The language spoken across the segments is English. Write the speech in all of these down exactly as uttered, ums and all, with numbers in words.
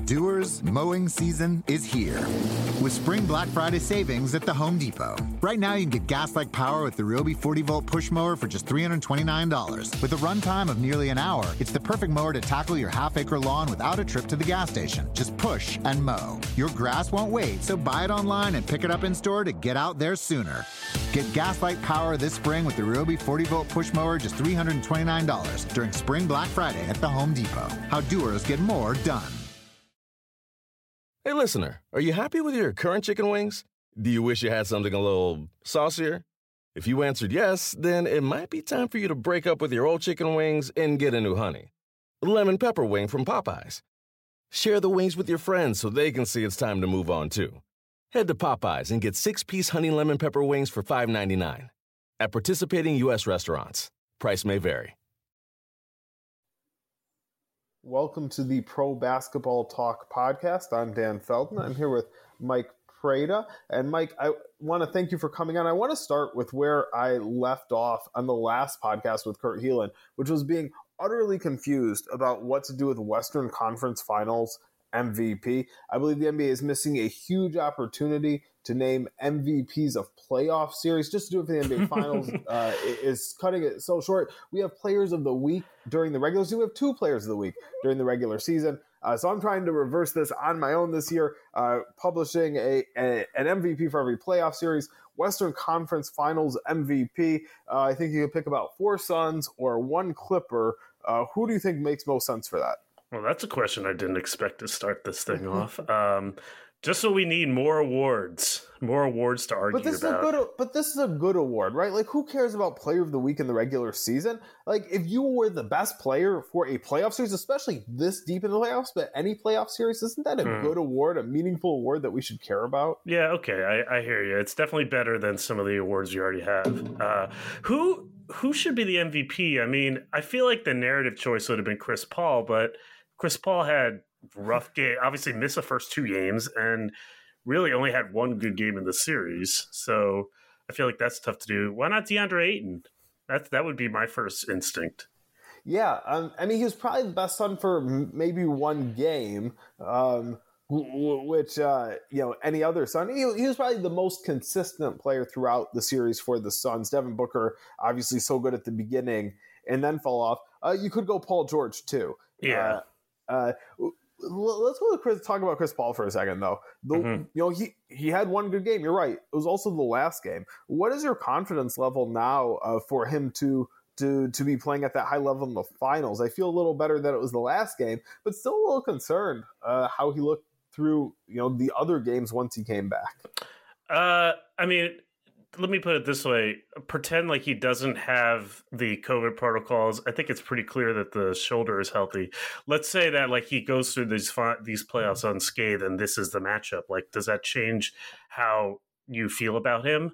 Doers, mowing season is here. With Spring Black Friday savings at the Home Depot. Right now, you can get gas-like power with the Ryobi forty volt push mower for just three hundred twenty-nine dollars. With a runtime of nearly an hour, it's the perfect mower to tackle your half-acre lawn without a trip to the gas station. Just push and mow. Your grass won't wait, so buy it online and pick it up in-store to get out there sooner. Get gas-like power this spring with the Ryobi forty volt push mower just three hundred twenty-nine dollars during Spring Black Friday at the Home Depot. How doers get more done. Hey, listener, are you happy with your current chicken wings? Do you wish you had something a little saucier? If you answered yes, then it might be time for you to break up with your old chicken wings and get a new honey. Lemon pepper wing from Popeyes. Share the wings with your friends so they can see it's time to move on, too. Head to Popeyes and get six-piece honey lemon pepper wings for five ninety-nine. At participating U S restaurants. Price may vary. Welcome to the Pro Basketball Talk podcast. I'm Dan Feldman. I'm here with Mike Prada. And Mike, I want to thank you for coming on. I want to start with where I left off on the last podcast with Kurt Helin, which was being utterly confused about what to do with Western Conference Finals M V P. I believe the N B A is missing a huge opportunity to name M V Ps of playoff series. Just to do it for the N B A Finals uh, is cutting it so short. We have players of the week during the regular season. We have two players of the week during the regular season. Uh, so I'm trying to reverse this on my own this year, uh, publishing a, a an M V P for every playoff series. Western Conference Finals M V P. Uh, I think you could pick about four Suns or one Clipper. Uh, who do you think makes most sense for that? Well, that's a question I didn't expect to start this thing off. Um, just so we need more awards, more awards to argue but this about. Is a good, but this is a good award, right? Like, who cares about Player of the Week in the regular season? Like, if you were the best player for a playoff series, especially this deep in the playoffs, but any playoff series, isn't that a hmm. good award, a meaningful award that we should care about? Yeah, okay, I, I hear you. It's definitely better than some of the awards you already have. Uh, who who should be the M V P? I mean, I feel like the narrative choice would have been Chris Paul, but Chris Paul had rough game, obviously missed the first two games and really only had one good game in the series. So I feel like that's tough to do. Why not DeAndre Ayton? That, that would be my first instinct. Yeah, um, I mean, he was probably the best Sun for maybe one game, um, which, uh, you know, any other Sun. He, he was probably the most consistent player throughout the series for the Suns. Devin Booker, obviously so good at the beginning and then fell off. Uh, you could go Paul George, too. Yeah. Uh, Uh, let's go to Chris, talk about Chris Paul for a second, though. The, mm-hmm. You know, he, he had one good game. You're right. It was also the last game. What is your confidence level now uh, for him to to to be playing at that high level in the finals? I feel a little better that it was the last game, but still a little concerned uh, how he looked through you know the other games once he came back. Uh, I mean. Let me put it this way. Pretend like he doesn't have the COVID protocols. I think it's pretty clear that the shoulder is healthy. Let's say that like he goes through these these playoffs unscathed and this is the matchup. Like, does that change how you feel about him?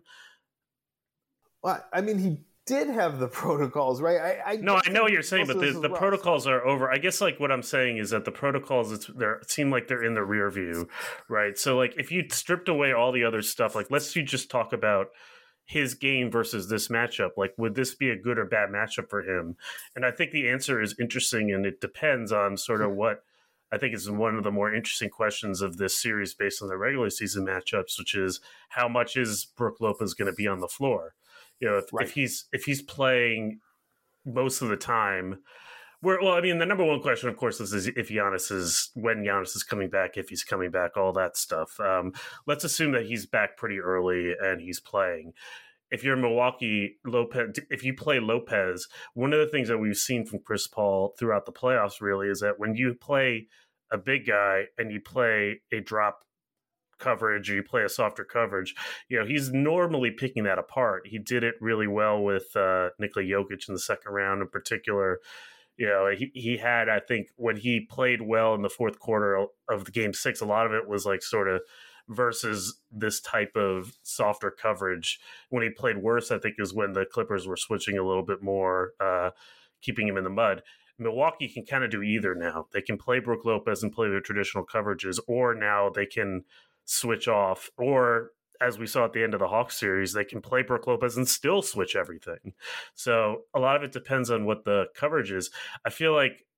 Well, I mean, he did have the protocols, right? I, I no, I know what you're saying, but the, the protocols are over. I guess like what I'm saying is that the protocols it's they seem like they're in the rear view, right? So like if you stripped away all the other stuff, like let's you just talk about his game versus this matchup. Like, would this be a good or bad matchup for him? And I think the answer is interesting, and it depends on sort of what I think is one of the more interesting questions of this series based on the regular season matchups, which is how much is Brook Lopez going to be on the floor? You know, if, right. if he's if he's playing most of the time, where well, I mean, the number one question, of course, is, is if Giannis is when Giannis is coming back, if he's coming back, all that stuff. Um, let's assume that he's back pretty early and he's playing. If you're Milwaukee, Lopez, if you play Lopez, one of the things that we've seen from Chris Paul throughout the playoffs really is that when you play a big guy and you play a drop coverage or you play a softer coverage, you know, he's normally picking that apart. He did it really well with uh, Nikola Jokic in the second round in particular. You know, he, he had, I think, when he played well in the fourth quarter of the game six, a lot of it was like sort of versus this type of softer coverage. When he played worse, I think, is when the Clippers were switching a little bit more, uh, keeping him in the mud. Milwaukee can kind of do either now. They can play Brook Lopez and play their traditional coverages, or now they can switch off, or as we saw at the end of the Hawks series, they can play Brook Lopez and still switch everything. So a lot of it depends on what the coverage is. I feel like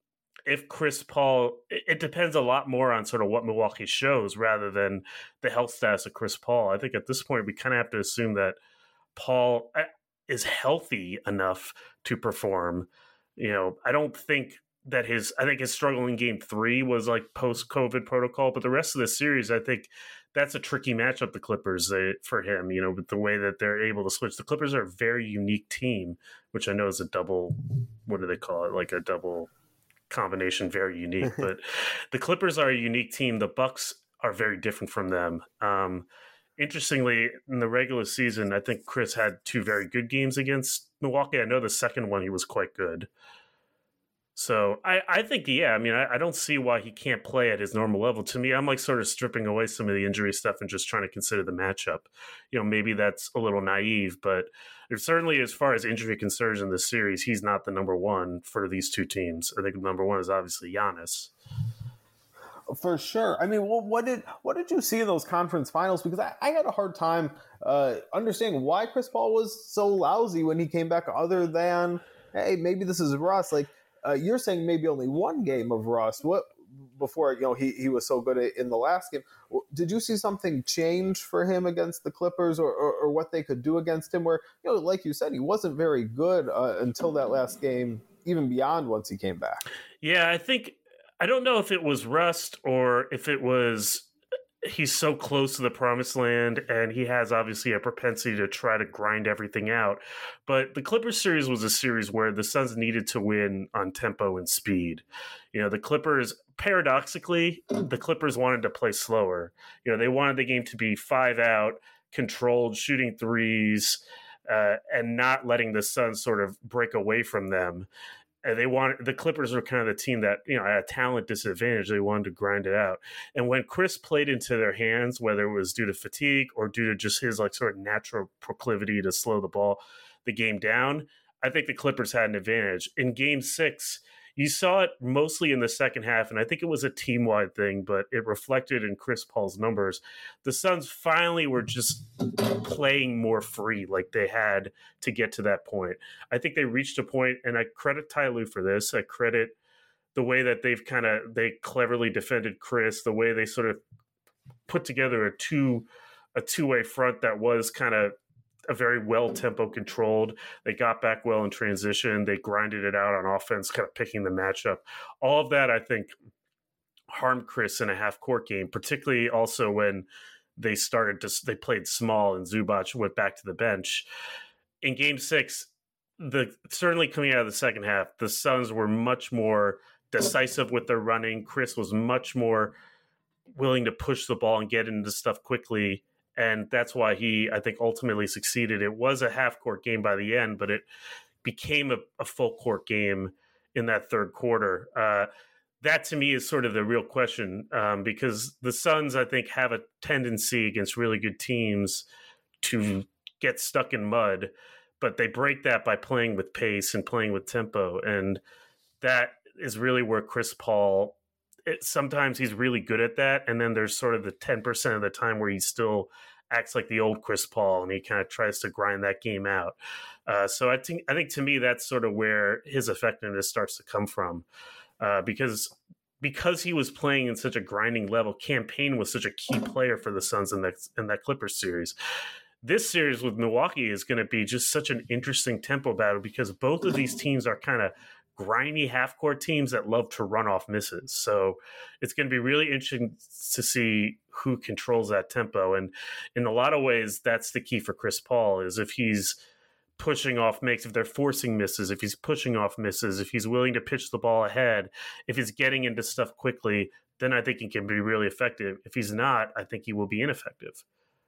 if Chris Paul, it, it depends a lot more on sort of what Milwaukee shows rather than the health status of Chris Paul. I think at this point we kind of have to assume that Paul is healthy enough to perform. You know, I don't think that his, I think his struggle in game three was like post-COVID protocol, but the rest of the series, I think that's a tricky matchup, the Clippers, they, for him, you know, with the way that they're able to switch. The Clippers are a very unique team, which I know is a double, what do they call it? Like a double combination, very unique. But the Clippers are a unique team. The Bucks are very different from them. Um, interestingly, in the regular season, I think Chris had two very good games against Milwaukee. I know the second one he was quite good. So I, I think, yeah, I mean, I, I don't see why he can't play at his normal level. To me, I'm like sort of stripping away some of the injury stuff and just trying to consider the matchup. You know, maybe that's a little naive, but certainly as far as injury concerns in this series, he's not the number one for these two teams. I think the number one is obviously Giannis. For sure. I mean, what, what did what did you see in those conference finals? Because I, I had a hard time uh, understanding why Chris Paul was so lousy when he came back, other than, hey, maybe this is rust. Like, Uh, you're saying maybe only one game of rust. What before you know he, he was so good in the last game? Did you see something change for him against the Clippers, or, or, or what they could do against him? Where, you know, like you said, he wasn't very good uh, until that last game, even beyond once he came back. Yeah, I think I don't know if it was rust or if it was he's so close to the promised land and he has obviously a propensity to try to grind everything out. But the Clippers series was a series where the Suns needed to win on tempo and speed. You know, the Clippers, paradoxically, the Clippers wanted to play slower. You know, they wanted the game to be five out, controlled, shooting threes, uh, and not letting the Suns sort of break away from them. And they wanted, the Clippers were kind of the team that, you know, at a talent disadvantage, they wanted to grind it out. And when Chris played into their hands, whether it was due to fatigue or due to just his like sort of natural proclivity to slow the ball, the game down, I think the Clippers had an advantage. In game six, you saw it mostly in the second half, and I think it was a team-wide thing, but it reflected in Chris Paul's numbers. The Suns finally were just playing more free like they had to get to that point. I think they reached a point, and I credit Ty Lue for this. I credit the way that they've kind of, they cleverly defended Chris, the way they sort of put together a two, a two-way front that was kind of a very well tempo controlled. They got back well in transition. They grinded it out on offense, kind of picking the matchup. All of that, I think, harmed Chris in a half court game, particularly also when they started to, they played small and Zubac went back to the bench. In game six, the certainly coming out of the second half, the Suns were much more decisive with their running. Chris was much more willing to push the ball and get into stuff quickly. And that's why he, I think, ultimately succeeded. It was a half-court game by the end, but it became a, a full-court game in that third quarter. Uh, that, to me, is sort of the real question, um, because the Suns, I think, have a tendency against really good teams to get stuck in mud, but they break that by playing with pace and playing with tempo. And that is really where Chris Paul, it, sometimes he's really good at that, and then there's sort of the ten percent of the time where he still acts like the old Chris Paul, and he kind of tries to grind that game out. Uh, so I think, I think to me, that's sort of where his effectiveness starts to come from, uh, because because he was playing in such a grinding level. Cam Payne was such a key player for the Suns in that in that Clippers series. This series with Milwaukee is going to be just such an interesting tempo battle because both of these teams are kind of grimy half-court teams that love to run off misses. So it's going to be really interesting to see who controls that tempo. And in a lot of ways, that's the key for Chris Paul, is if he's pushing off makes, if they're forcing misses, if he's pushing off misses, if he's willing to pitch the ball ahead, if he's getting into stuff quickly, then I think he can be really effective. If he's not, I think he will be ineffective.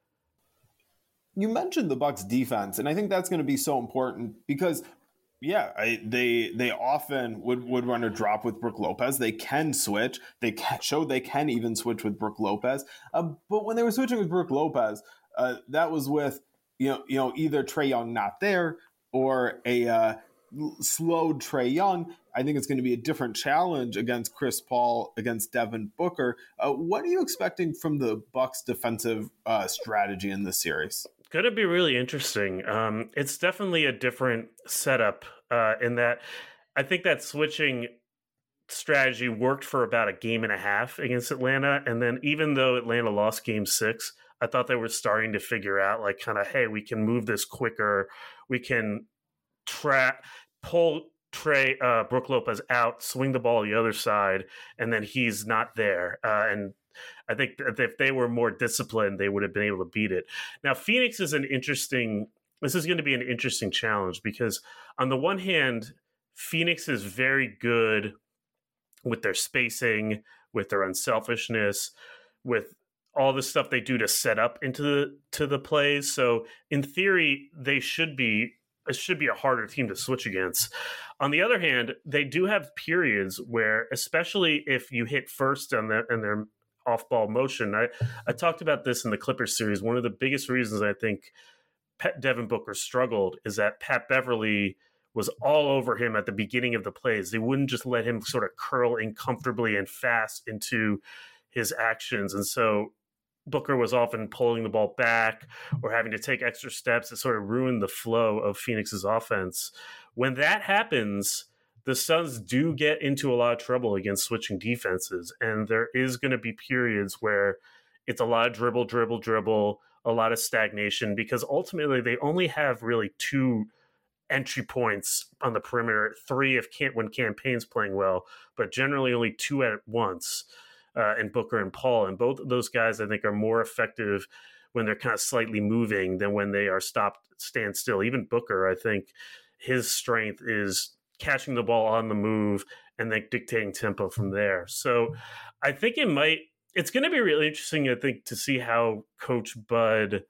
You mentioned the Bucks defense, and I think that's going to be so important because Yeah, I, they they often would, would run a drop with Brook Lopez. They can switch. They can, show they can even switch with Brook Lopez. Uh, but when they were switching with Brook Lopez, uh, that was with you know you know either Trae Young not there or a uh, slowed Trae Young. I think it's going to be a different challenge against Chris Paul, against Devin Booker. Uh, what are you expecting from the Bucks' defensive uh, strategy in this series? Going to be really interesting. Um, it's definitely a different setup uh, in that I think that switching strategy worked for about a game and a half against Atlanta. And then even though Atlanta lost game six, I thought they were starting to figure out like kind of, hey, we can move this quicker. We can trap, pull Trey, uh, Brook Lopez out, swing the ball the other side, and then he's not there. Uh, and I think that if they were more disciplined, they would have been able to beat it. Now, Phoenix is an interesting, this is going to be an interesting challenge because on the one hand, Phoenix is very good with their spacing, with their unselfishness, with all the stuff they do to set up into the to the plays. So in theory, they should be it should be a harder team to switch against. On the other hand, they do have periods where, especially if you hit first on their and their off-ball motion, I, I talked about this in the Clippers series. One of the biggest reasons I think Pat, Devin Booker struggled is that Pat Beverly was all over him at the beginning of the plays. They wouldn't just let him sort of curl in comfortably and fast into his actions. And so Booker was often pulling the ball back or having to take extra steps that sort of ruined the flow of Phoenix's offense. When that happens, the Suns do get into a lot of trouble against switching defenses. And there is going to be periods where it's a lot of dribble, dribble, dribble, a lot of stagnation, because ultimately they only have really two entry points on the perimeter, three if can't when Campaign's playing well, but generally only two at once, uh, in Booker and Paul. And both of those guys, I think, are more effective when they're kind of slightly moving than when they are stopped, stand still. Even Booker, I think his strength is catching the ball on the move and then dictating tempo from there. So I think it might, it's going to be really interesting, I think, to see how Coach Bud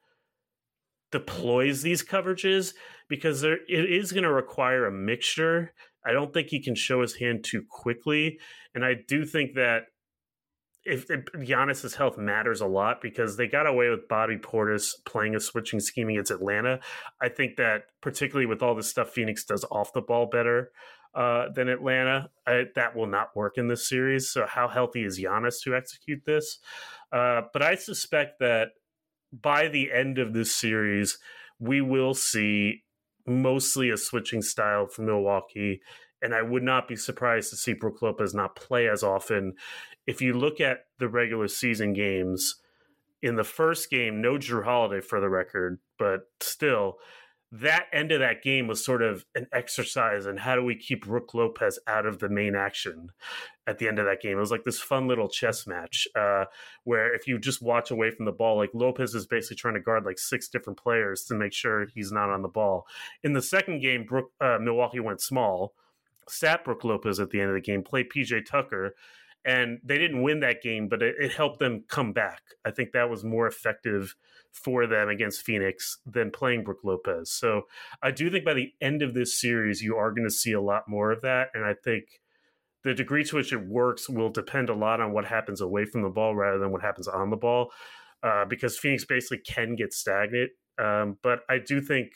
deploys these coverages, because there it is going to require a mixture. I don't think he can show his hand too quickly, and I do think that if, if Giannis's health matters a lot, because they got away with Bobby Portis playing a switching scheme against Atlanta. I think that particularly with all the stuff Phoenix does off the ball better uh, than Atlanta, I, that will not work in this series. So how healthy is Giannis to execute this? Uh, but I suspect that by the end of this series, we will see mostly a switching style from Milwaukee, and I would not be surprised to see Brook Lopez not play as often. If you look at the regular season games, in the first game, no Jrue Holiday for the record, but still, that end of that game was sort of an exercise in how do we keep Brook Lopez out of the main action at the end of that game. It was like this fun little chess match uh, where if you just watch away from the ball, like Lopez is basically trying to guard like six different players to make sure he's not on the ball. In the second game, Brook, uh, Milwaukee went small, sat Brook Lopez at the end of the game, played P J Tucker, and they didn't win that game, but it, it helped them come back. I think that was more effective for them against Phoenix than playing Brook Lopez. So I do think by the end of this series, you are going to see a lot more of that. And I think the degree to which it works will depend a lot on what happens away from the ball rather than what happens on the ball, uh, because Phoenix basically can get stagnant. Um, but I do think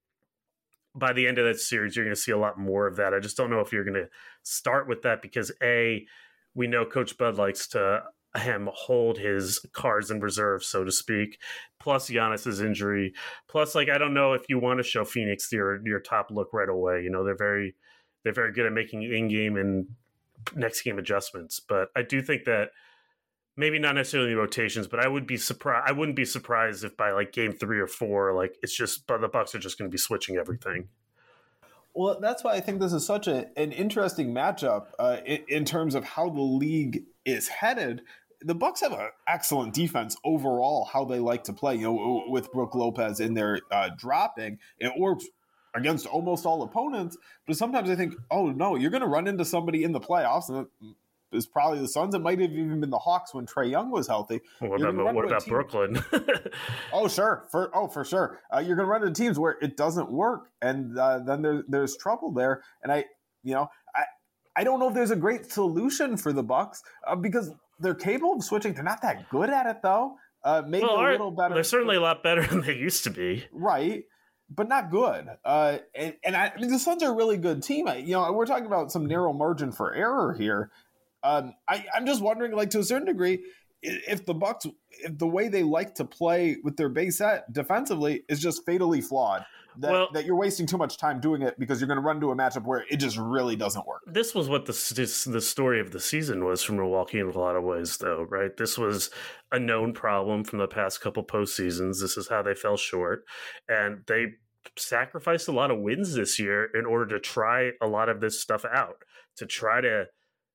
by the end of that series, you're going to see a lot more of that. I just don't know if you're going to start with that because, A, we know Coach Bud likes to him hold his cards in reserve, so to speak, plus Giannis's injury. Plus, like, I don't know if you want to show Phoenix your your top look right away. You know, they're very they're very good at making in-game and next game adjustments. But I do think that maybe not necessarily rotations, but I would be surprised. I wouldn't be surprised if by like game three or four, like it's just, but the Bucks are just going to be switching everything. Well, that's why I think this is such a, an interesting matchup uh, in, in terms of how the league is headed. The Bucks have an excellent defense overall, how they like to play, you know, with Brook Lopez in their uh, dropping. It works against almost all opponents, but sometimes I think, oh, no, you're going to run into somebody in the playoffs, and it's probably the Suns. It might have even been the Hawks when Trae Young was healthy. Well, what about, what about Brooklyn? oh, sure. For, oh, for sure. Uh, you're going to run into teams where it doesn't work, and uh, then there, there's trouble there. And I, you know, I, I don't know if there's a great solution for the Bucks uh, because they're capable of switching. They're not that good at it, though. Uh, maybe well, a little better. They're certainly a lot better than they used to be. Right. But not good. Uh, and and I, I mean, the Suns are a really good team. I, you know, we're talking about some narrow margin for error here. Um, I, I'm just wondering, like, to a certain degree, if the Bucks, if the way they like to play with their base set defensively is just fatally flawed, that, well, that you're wasting too much time doing it because you're going to run to a matchup where it just really doesn't work. This was what the this, the story of the season was for Milwaukee in a lot of ways, though, right? This was a known problem from the past couple postseasons. This is how they fell short, and they sacrificed a lot of wins this year in order to try a lot of this stuff out, to try to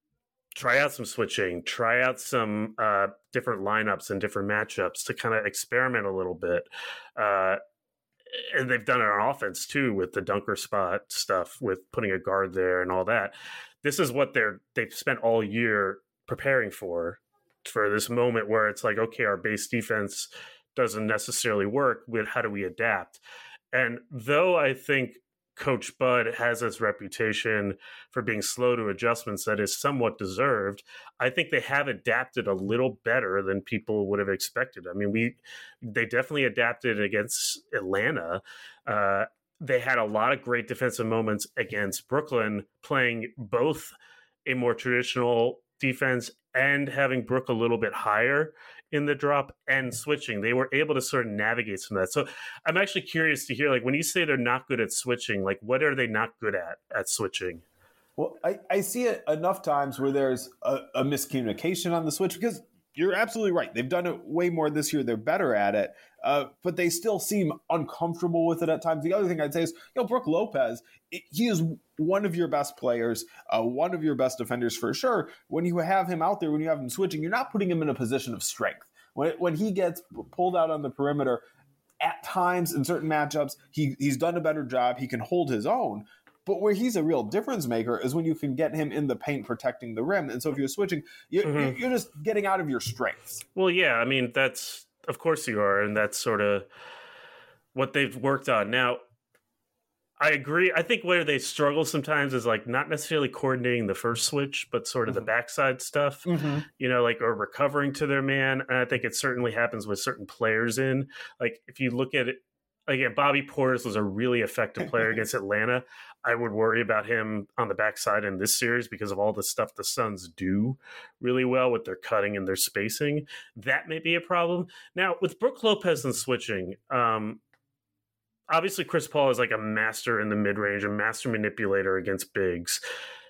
try out some switching, try out some uh, different lineups and different matchups to kind of experiment a little bit. Uh, and they've done it on offense too, with the dunker spot stuff, with putting a guard there and all that. This is what they're, they've spent all year preparing for, for this moment where it's like, okay, our base defense doesn't necessarily work. With how do we adapt? And though I think Coach Bud has this reputation for being slow to adjustments that is somewhat deserved, I think they have adapted a little better than people would have expected. I mean, we they definitely adapted against Atlanta. Uh, they had a lot of great defensive moments against Brooklyn, playing both a more traditional defense and having Brook a little bit higher in the drop and switching. They were able to sort of navigate some of that. So I'm actually curious to hear, like, when you say they're not good at switching, like, what are they not good at at switching? Well, I, I see it enough times where there's a, a miscommunication on the switch, because you're absolutely right. They've done it way more this year. They're better at it, uh, but they still seem uncomfortable with it at times. The other thing I'd say is, you know, Brook Lopez, it, he is one of your best players, uh, one of your best defenders for sure. When you have him out there, when you have him switching, you're not putting him in a position of strength. When, when he gets pulled out on the perimeter, at times in certain matchups, he, he's done a better job. He can hold his own. But where he's a real difference maker is when you can get him in the paint protecting the rim. And so if you're switching, you're, mm-hmm. you're just getting out of your strengths. Well, yeah, I mean, that's, of course you are. And that's sort of what they've worked on. Now, I agree. I think where they struggle sometimes is like not necessarily coordinating the first switch, but sort of mm-hmm. the backside stuff, mm-hmm. you know, like, or recovering to their man. And I think it certainly happens with certain players in, like, if you look at it, again, Bobby Portis was a really effective player against Atlanta. I would worry about him on the backside in this series because of all the stuff the Suns do really well with their cutting and their spacing. That may be a problem. Now, with Brook Lopez and switching, um, obviously Chris Paul is like a master in the mid-range, a master manipulator against bigs.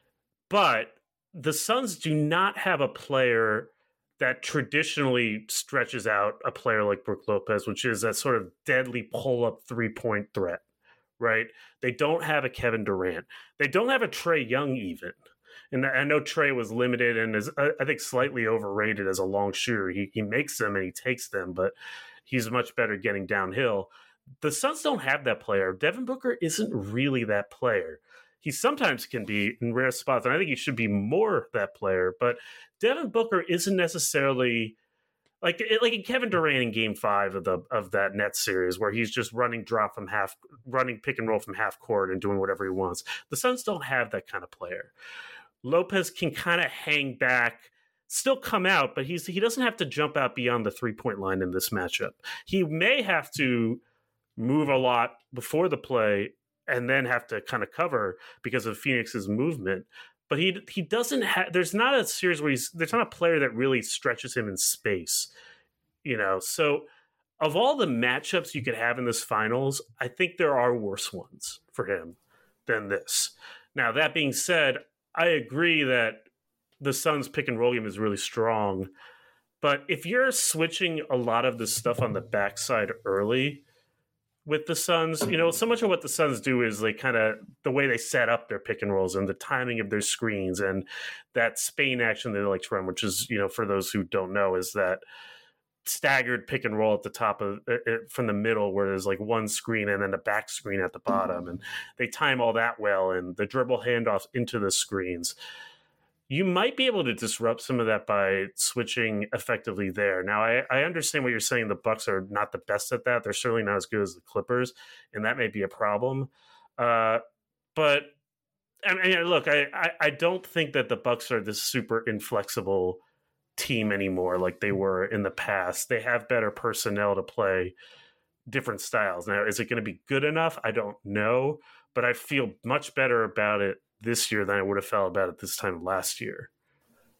But the Suns do not have a player that traditionally stretches out a player like Brook Lopez, which is that sort of deadly pull-up three-point threat, right? They don't have a Kevin Durant. They don't have a Trae Young even. And I know Trae was limited and is, I think, slightly overrated as a long shooter. He, he makes them and he takes them, but he's much better getting downhill. The Suns don't have that player. Devin Booker isn't really that player. He sometimes can be in rare spots, and I think he should be more that player. But Devin Booker isn't necessarily like like in Kevin Durant in Game Five of the of that Nets series, where he's just running drop from half, running pick and roll from half court and doing whatever he wants. The Suns don't have that kind of player. Lopez can kind of hang back, still come out, but he's he doesn't have to jump out beyond the three point line in this matchup. He may have to move a lot before the play and then have to kind of cover because of Phoenix's movement. But he he doesn't have, there's not a series where he's, there's not a player that really stretches him in space, you know? So of all the matchups you could have in this finals, I think there are worse ones for him than this. Now, that being said, I agree that the Suns pick and roll game is really strong. But if you're switching a lot of the stuff on the backside early with the Suns, you know, so much of what the Suns do is like kind of the way they set up their pick and rolls and the timing of their screens and that Spain action they like to run, which is, you know, for those who don't know, is that staggered pick and roll at the top of it from the middle where there's like one screen and then a back screen at the bottom. And they time all that well, and the dribble handoffs into the screens. You might be able to disrupt some of that by switching effectively there. Now, I, I understand what you're saying. The Bucks are not the best at that. They're certainly not as good as the Clippers, and that may be a problem. Uh, but I mean, look, I, I, I don't think that the Bucks are this super inflexible team anymore like they were in the past. They have better personnel to play different styles. Now, is it going to be good enough? I don't know, but I feel much better about it this year than I would have felt about it this time last year.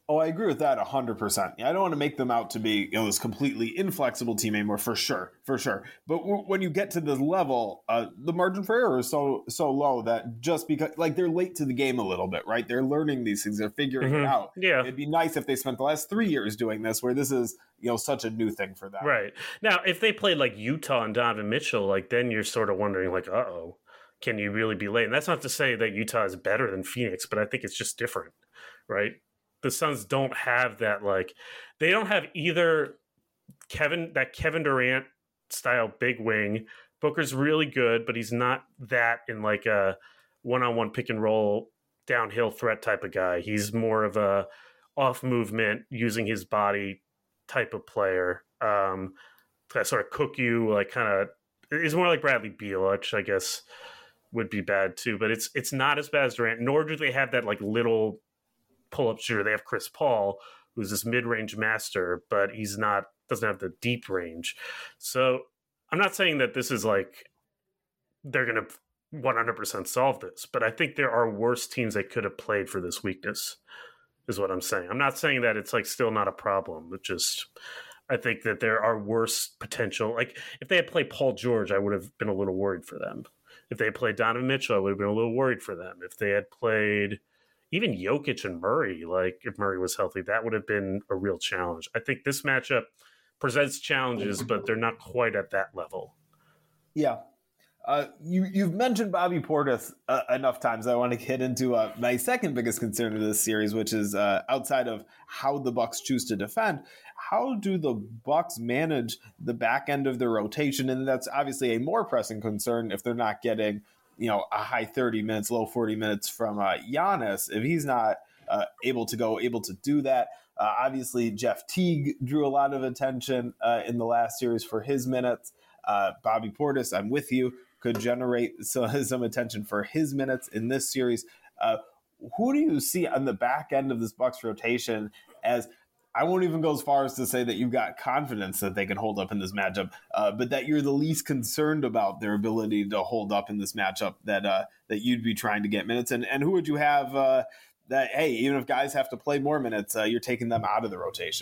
Oh, I agree with that one hundred percent. I don't want to make them out to be, you know, this completely inflexible team anymore, for sure, for sure. But w- when you get to this level, uh, the margin for error is so so low that just because, like, they're late to the game a little bit, right? They're learning these things. They're figuring mm-hmm. it out. Yeah. It'd be nice if they spent the last three years doing this, where this is, you know, such a new thing for them. Right. Now, if they played like Utah and Donovan Mitchell, like, then you're sort of wondering, like, uh-oh, can you really be late? And that's not to say that Utah is better than Phoenix, but I think it's just different, right? The Suns don't have that, like, they don't have either Kevin, that Kevin Durant style big wing. Booker's really good, but he's not that in like a one-on-one pick and roll downhill threat type of guy. He's more of a off movement, using his body type of player. Um, to sort of cook you, like, kind of, it's more like Bradley Beal, which I guess would be bad too, but it's it's not as bad as Durant, nor do they have that like little pull-up shooter. They have Chris Paul, who's this mid-range master, but he's not, doesn't have the deep range. So I'm not saying that this is like they're going to one hundred percent solve this, but I think there are worse teams that could have played for this weakness, is what I'm saying. I'm not saying that it's like still not a problem. It's just, I think that there are worse potential. Like, if they had played Paul George, I would have been a little worried for them. If they had played Donovan Mitchell, I would have been a little worried for them. If they had played even Jokic and Murray, like if Murray was healthy, that would have been a real challenge. I think this matchup presents challenges, but they're not quite at that level. Yeah. Uh, you, you've mentioned Bobby Portis uh, enough times. I want to get into uh, my second biggest concern of this series, which is uh, outside of how the Bucks choose to defend. How do the Bucks manage the back end of their rotation? And that's obviously a more pressing concern if they're not getting, you know, a high thirty minutes, low forty minutes from uh, Giannis. If he's not uh, able to go, able to do that. Uh, obviously, Jeff Teague drew a lot of attention uh, in the last series for his minutes. Uh, Bobby Portis, I'm with you, could generate some, some attention for his minutes in this series. Uh, who do you see on the back end of this Bucks rotation as, I won't even go as far as to say that you've got confidence that they can hold up in this matchup, uh, but that you're the least concerned about their ability to hold up in this matchup, that uh, that you'd be trying to get minutes? And, and who would you have uh, that, hey, even if guys have to play more minutes, uh, you're taking them out of the rotation?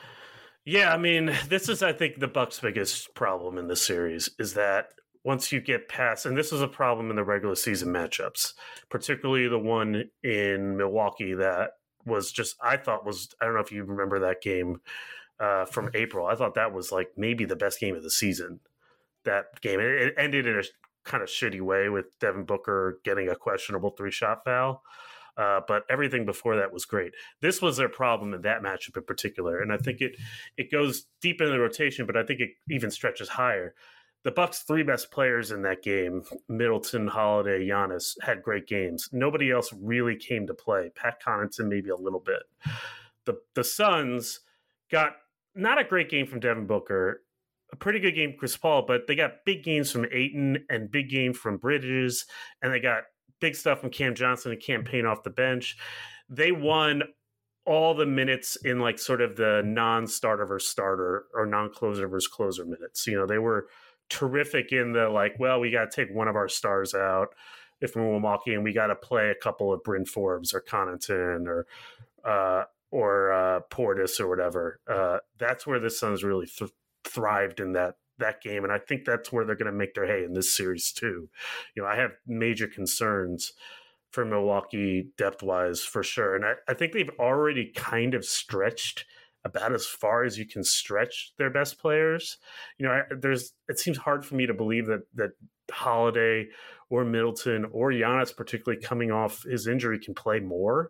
Yeah, I mean, this is, I think, the Bucks' biggest problem in this series is that once you get past, and this is a problem in the regular season matchups, particularly the one in Milwaukee that was just, I thought was, I don't know if you remember that game uh, from April. I thought that was like maybe the best game of the season, that game. It, it ended in a kind of shitty way with Devin Booker getting a questionable three-shot foul. Uh, but everything before that was great. This was their problem in that matchup in particular. And I think it it goes deep into the rotation, but I think it even stretches higher. The Bucks' three best players in that game, Middleton, Holiday, Giannis, had great games. Nobody else really came to play. Pat Connaughton maybe a little bit. The the Suns got not a great game from Devin Booker, a pretty good game from Chris Paul, but they got big games from Ayton and big game from Bridges, and they got big stuff from Cam Johnson and Cam Payne off the bench. They won all the minutes in like sort of the non-starter versus starter or non-closer versus closer minutes. You know, they were terrific in the like, well, we got to take one of our stars out if we're Milwaukee, and we got to play a couple of Bryn Forbes or Connaughton or uh, or uh, Portis or whatever. Uh, that's where the Suns really th- thrived in that that game, and I think that's where they're going to make their hay in this series too. You know, I have major concerns for Milwaukee depth-wise for sure, and I, I think they've already kind of stretched about as far as you can stretch their best players. You know, I, there's it seems hard for me to believe that that Holiday or Middleton or Giannis, particularly coming off his injury, can play more.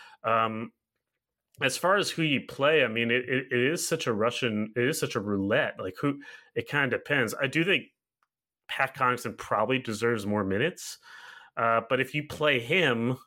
Um, As far as who you play, I mean, it, it, it is such a Russian, it is such a roulette. Like who, it kind of depends. I do think Pat Connaughton probably deserves more minutes, uh, but if you play him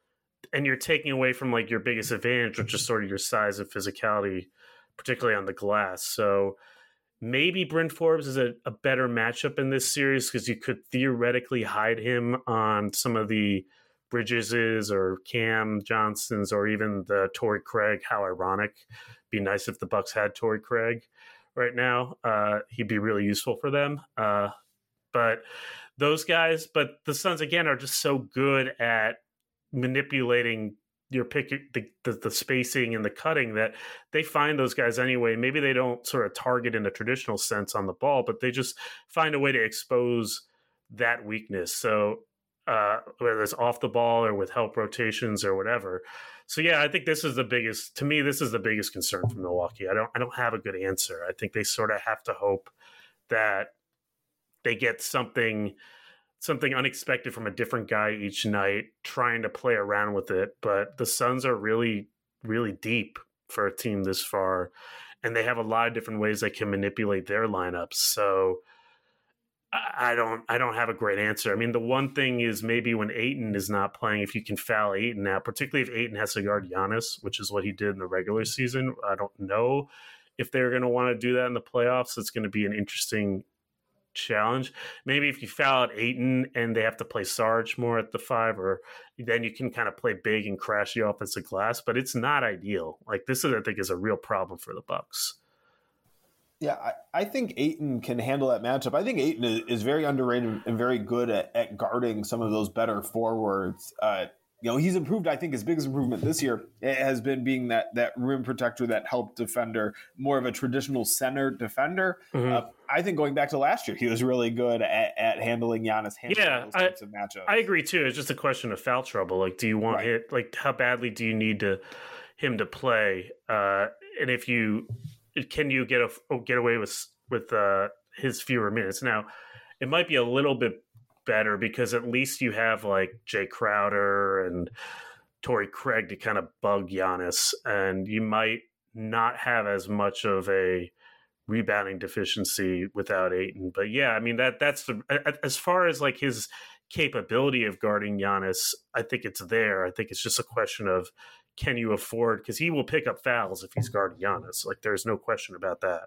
and you're taking away from like your biggest advantage, which is sort of your size and physicality, particularly on the glass. So maybe Bryn Forbes is a, a better matchup in this series because you could theoretically hide him on some of the Bridges's or Cam Johnson's or even the Torrey Craig. How ironic. Be nice if the Bucks had Torrey Craig right now. Uh, he'd be really useful for them. Uh, but those guys, but the Suns again are just so good at manipulating your pick the, the the spacing and the cutting that they find those guys anyway. Maybe they don't sort of target in a traditional sense on the ball, but they just find a way to expose that weakness. So uh, whether it's off the ball or with help rotations or whatever. So yeah, I think this is the biggest, to me, this is the biggest concern for Milwaukee. I don't I don't have a good answer. I think they sort of have to hope that they get something something unexpected from a different guy each night, trying to play around with it. But the Suns are really, really deep for a team this far, and they have a lot of different ways they can manipulate their lineups. So I don't, I don't have a great answer. I mean, the one thing is maybe when Ayton is not playing, if you can foul Ayton out, particularly if Ayton has to guard Giannis, which is what he did in the regular season. I don't know if they're going to want to do that in the playoffs. It's going to be an interesting challenge. Maybe if you foul out Ayton and they have to play Sarge more at the five, or then you can kind of play big and crash the offensive glass, but it's not ideal. Like this is, I think, is a real problem for the Bucks. Yeah, I, I think Ayton can handle that matchup. I think Ayton is, is very underrated and very good at, at guarding some of those better forwards. Uh, you know, he's improved. I think his biggest improvement this year has been being that that rim protector, that help defender, more of a traditional center defender. Mm-hmm. Uh, I think going back to last year, he was really good at, at handling Giannis. Handling yeah, those types I, of matchups. I agree too. It's just a question of foul trouble. Like, do you want right. it? Like, how badly do you need to him to play? Uh, and if you can, you get a get away with with uh, his fewer minutes? Now, it might be a little bit better because at least you have like Jay Crowder and Torrey Craig to kind of bug Giannis, and you might not have as much of a rebounding deficiency without Ayton. But yeah, I mean that that's the, as far as like his capability of guarding Giannis, I think it's there. I think it's just a question of can you afford, because he will pick up fouls if he's guarding Giannis. Like there's no question about that.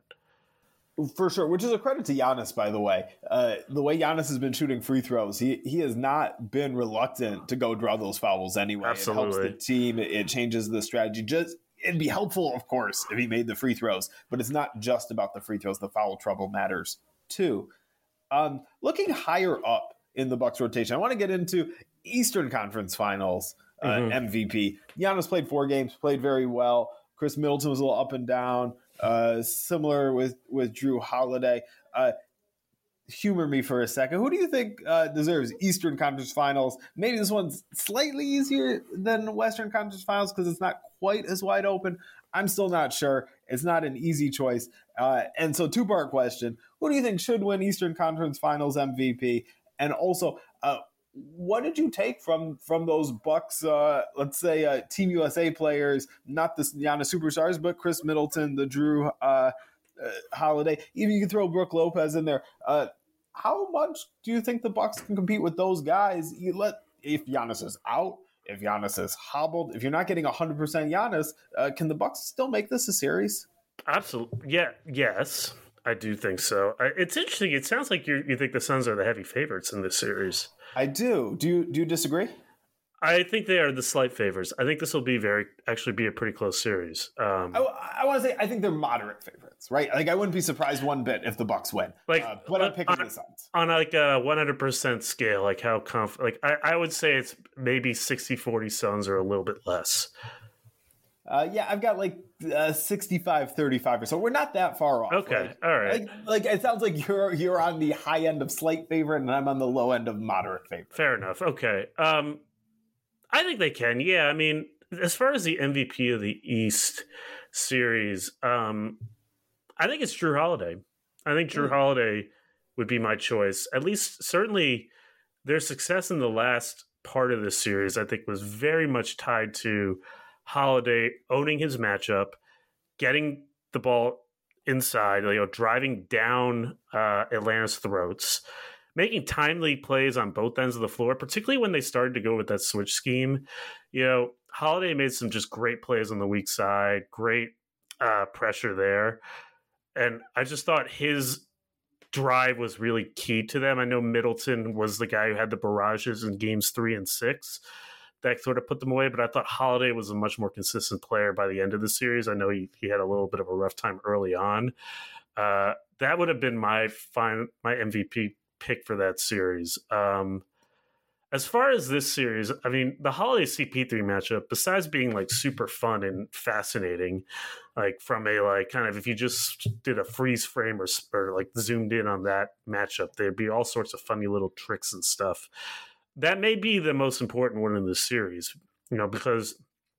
For sure, which is a credit to Giannis, by the way. Uh, the way Giannis has been shooting free throws, he he has not been reluctant to go draw those fouls anyway. Absolutely. It helps the team. It changes the strategy. Just it'd be helpful, of course, if he made the free throws, but it's not just about the free throws. The foul trouble matters too. Um, looking higher up in the Bucks rotation, I want to get into Eastern Conference Finals uh, mm-hmm. M V P. Giannis played four games, played very well. Chris Middleton was a little up and down. Uh, similar with, with Drew Holiday. Uh, humor me for a second. Who do you think uh, deserves Eastern Conference Finals? Maybe this one's slightly easier than Western Conference Finals because it's not quite as wide open. I'm still not sure. It's not an easy choice. Uh, and so two-part question. Who do you think should win Eastern Conference Finals M V P? And also, uh, what did you take from from those Bucks, uh, let's say, uh, Team U S A players, not the Giannis superstars, but Chris Middleton, the Drew uh, uh, Holiday, even you can throw Brook Lopez in there. Uh, how much do you think the Bucks can compete with those guys? You let if Giannis is out, if Giannis is hobbled, if you're not getting one hundred percent Giannis, uh, can the Bucks still make this a series? Absolutely. Yeah. Yes, I do think so. It's interesting. It sounds like you you think the Suns are the heavy favorites in this series. I do. Do you do you disagree? I think they are the slight favorites. I think this will be very actually be a pretty close series. Um, I, I want to say I think they're moderate favorites, right? Like I wouldn't be surprised one bit if the Bucks win. Like, uh, but I'm picking on, the Suns on like a one hundred percent scale. Like how conf- Like I, I would say it's maybe sixty forty Suns or a little bit less. Uh, yeah, I've got like uh, sixty-five thirty-five or so. We're not that far off. Okay, like, all right. Like, like it sounds like you're you're on the high end of slight favorite, and I'm on the low end of moderate favorite. Fair enough. Okay, um, I think they can. Yeah, I mean, as far as the M V P of the East series, um, I think it's Drew Holiday. I think Drew mm. Holiday would be my choice. At least, certainly, their success in the last part of this series, I think, was very much tied to Holiday owning his matchup, getting the ball inside, you know, driving down uh, Atlanta's throats, making timely plays on both ends of the floor, particularly when they started to go with that switch scheme. You know, Holiday made some just great plays on the weak side, great uh, pressure there. And I just thought his drive was really key to them. I know Middleton was the guy who had the barrages in games three and six. That sort of put them away, but I thought Holiday was a much more consistent player by the end of the series. I know he, he had a little bit of a rough time early on. Uh, that would have been my fine, my M V P pick for that series. Um, as far as this series, I mean, the Holiday C P three matchup, besides being like super fun and fascinating, like from a like kind of if you just did a freeze frame or, or like zoomed in on that matchup, there'd be all sorts of funny little tricks and stuff. That may be the most important one in this series, you know, because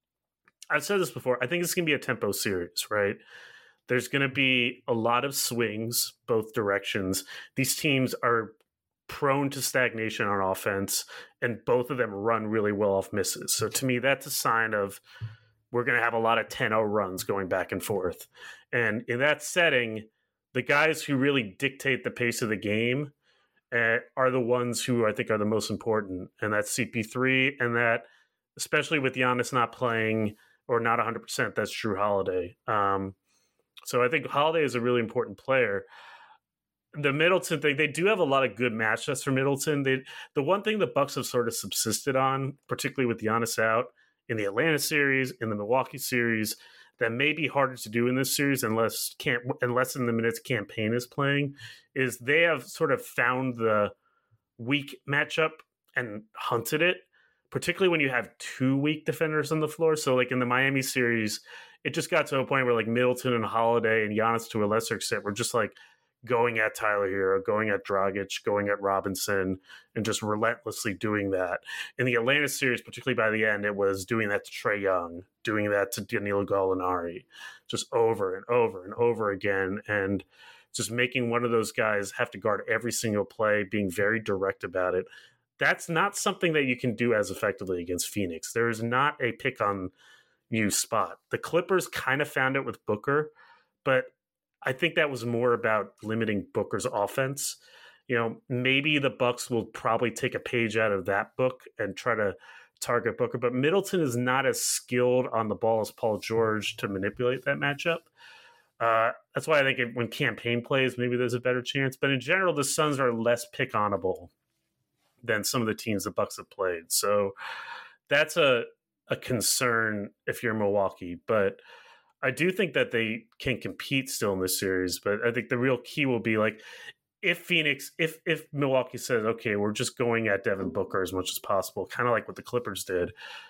I've said this before. I think it's going to be a tempo series, right? There's going to be a lot of swings both directions. These teams are prone to stagnation on offense, and both of them run really well off misses. So to me, that's a sign of we're going to have a lot of ten oh runs going back and forth. And in that setting, the guys who really dictate the pace of the game uh, are the ones who I think are the most important. And that's C P three, and that, especially with Giannis not playing or not one hundred percent, that's Jrue Holiday. Um, so I think Holiday is a really important player. The Middleton thing, they do have a lot of good matchups for Middleton. They, the one thing the Bucks have sort of subsisted on, particularly with Giannis out in the Atlanta series, in the Milwaukee series, that may be harder to do in this series unless can't unless in the minutes campaign is playing, is they have sort of found the weak matchup and hunted it, particularly when you have two weak defenders on the floor. So like in the Miami series, it just got to a point where like Middleton and Holiday and Giannis to a lesser extent were just like going at Tyler Hero, going at Dragic, going at Robinson, and just relentlessly doing that. In the Atlanta series, particularly by the end, it was doing that to Trae Young, doing that to Danilo Gallinari, just over and over and over again, and just making one of those guys have to guard every single play, being very direct about it. That's not something that you can do as effectively against Phoenix. There is not a pick on you spot. The Clippers kind of found it with Booker, but I think that was more about limiting Booker's offense. You know, maybe the Bucks will probably take a page out of that book and try to target Booker, but Middleton is not as skilled on the ball as Paul George to manipulate that matchup. Uh, that's why I think it, when campaign plays, maybe there's a better chance. But in general, the Suns are less pick-onable than some of the teams the Bucks have played. So that's a a concern if you're Milwaukee. But I do think that they can compete still in this series, but I think the real key will be like if Phoenix, if if Milwaukee says, okay, we're just going at Devin Booker as much as possible, kind of like what the Clippers did,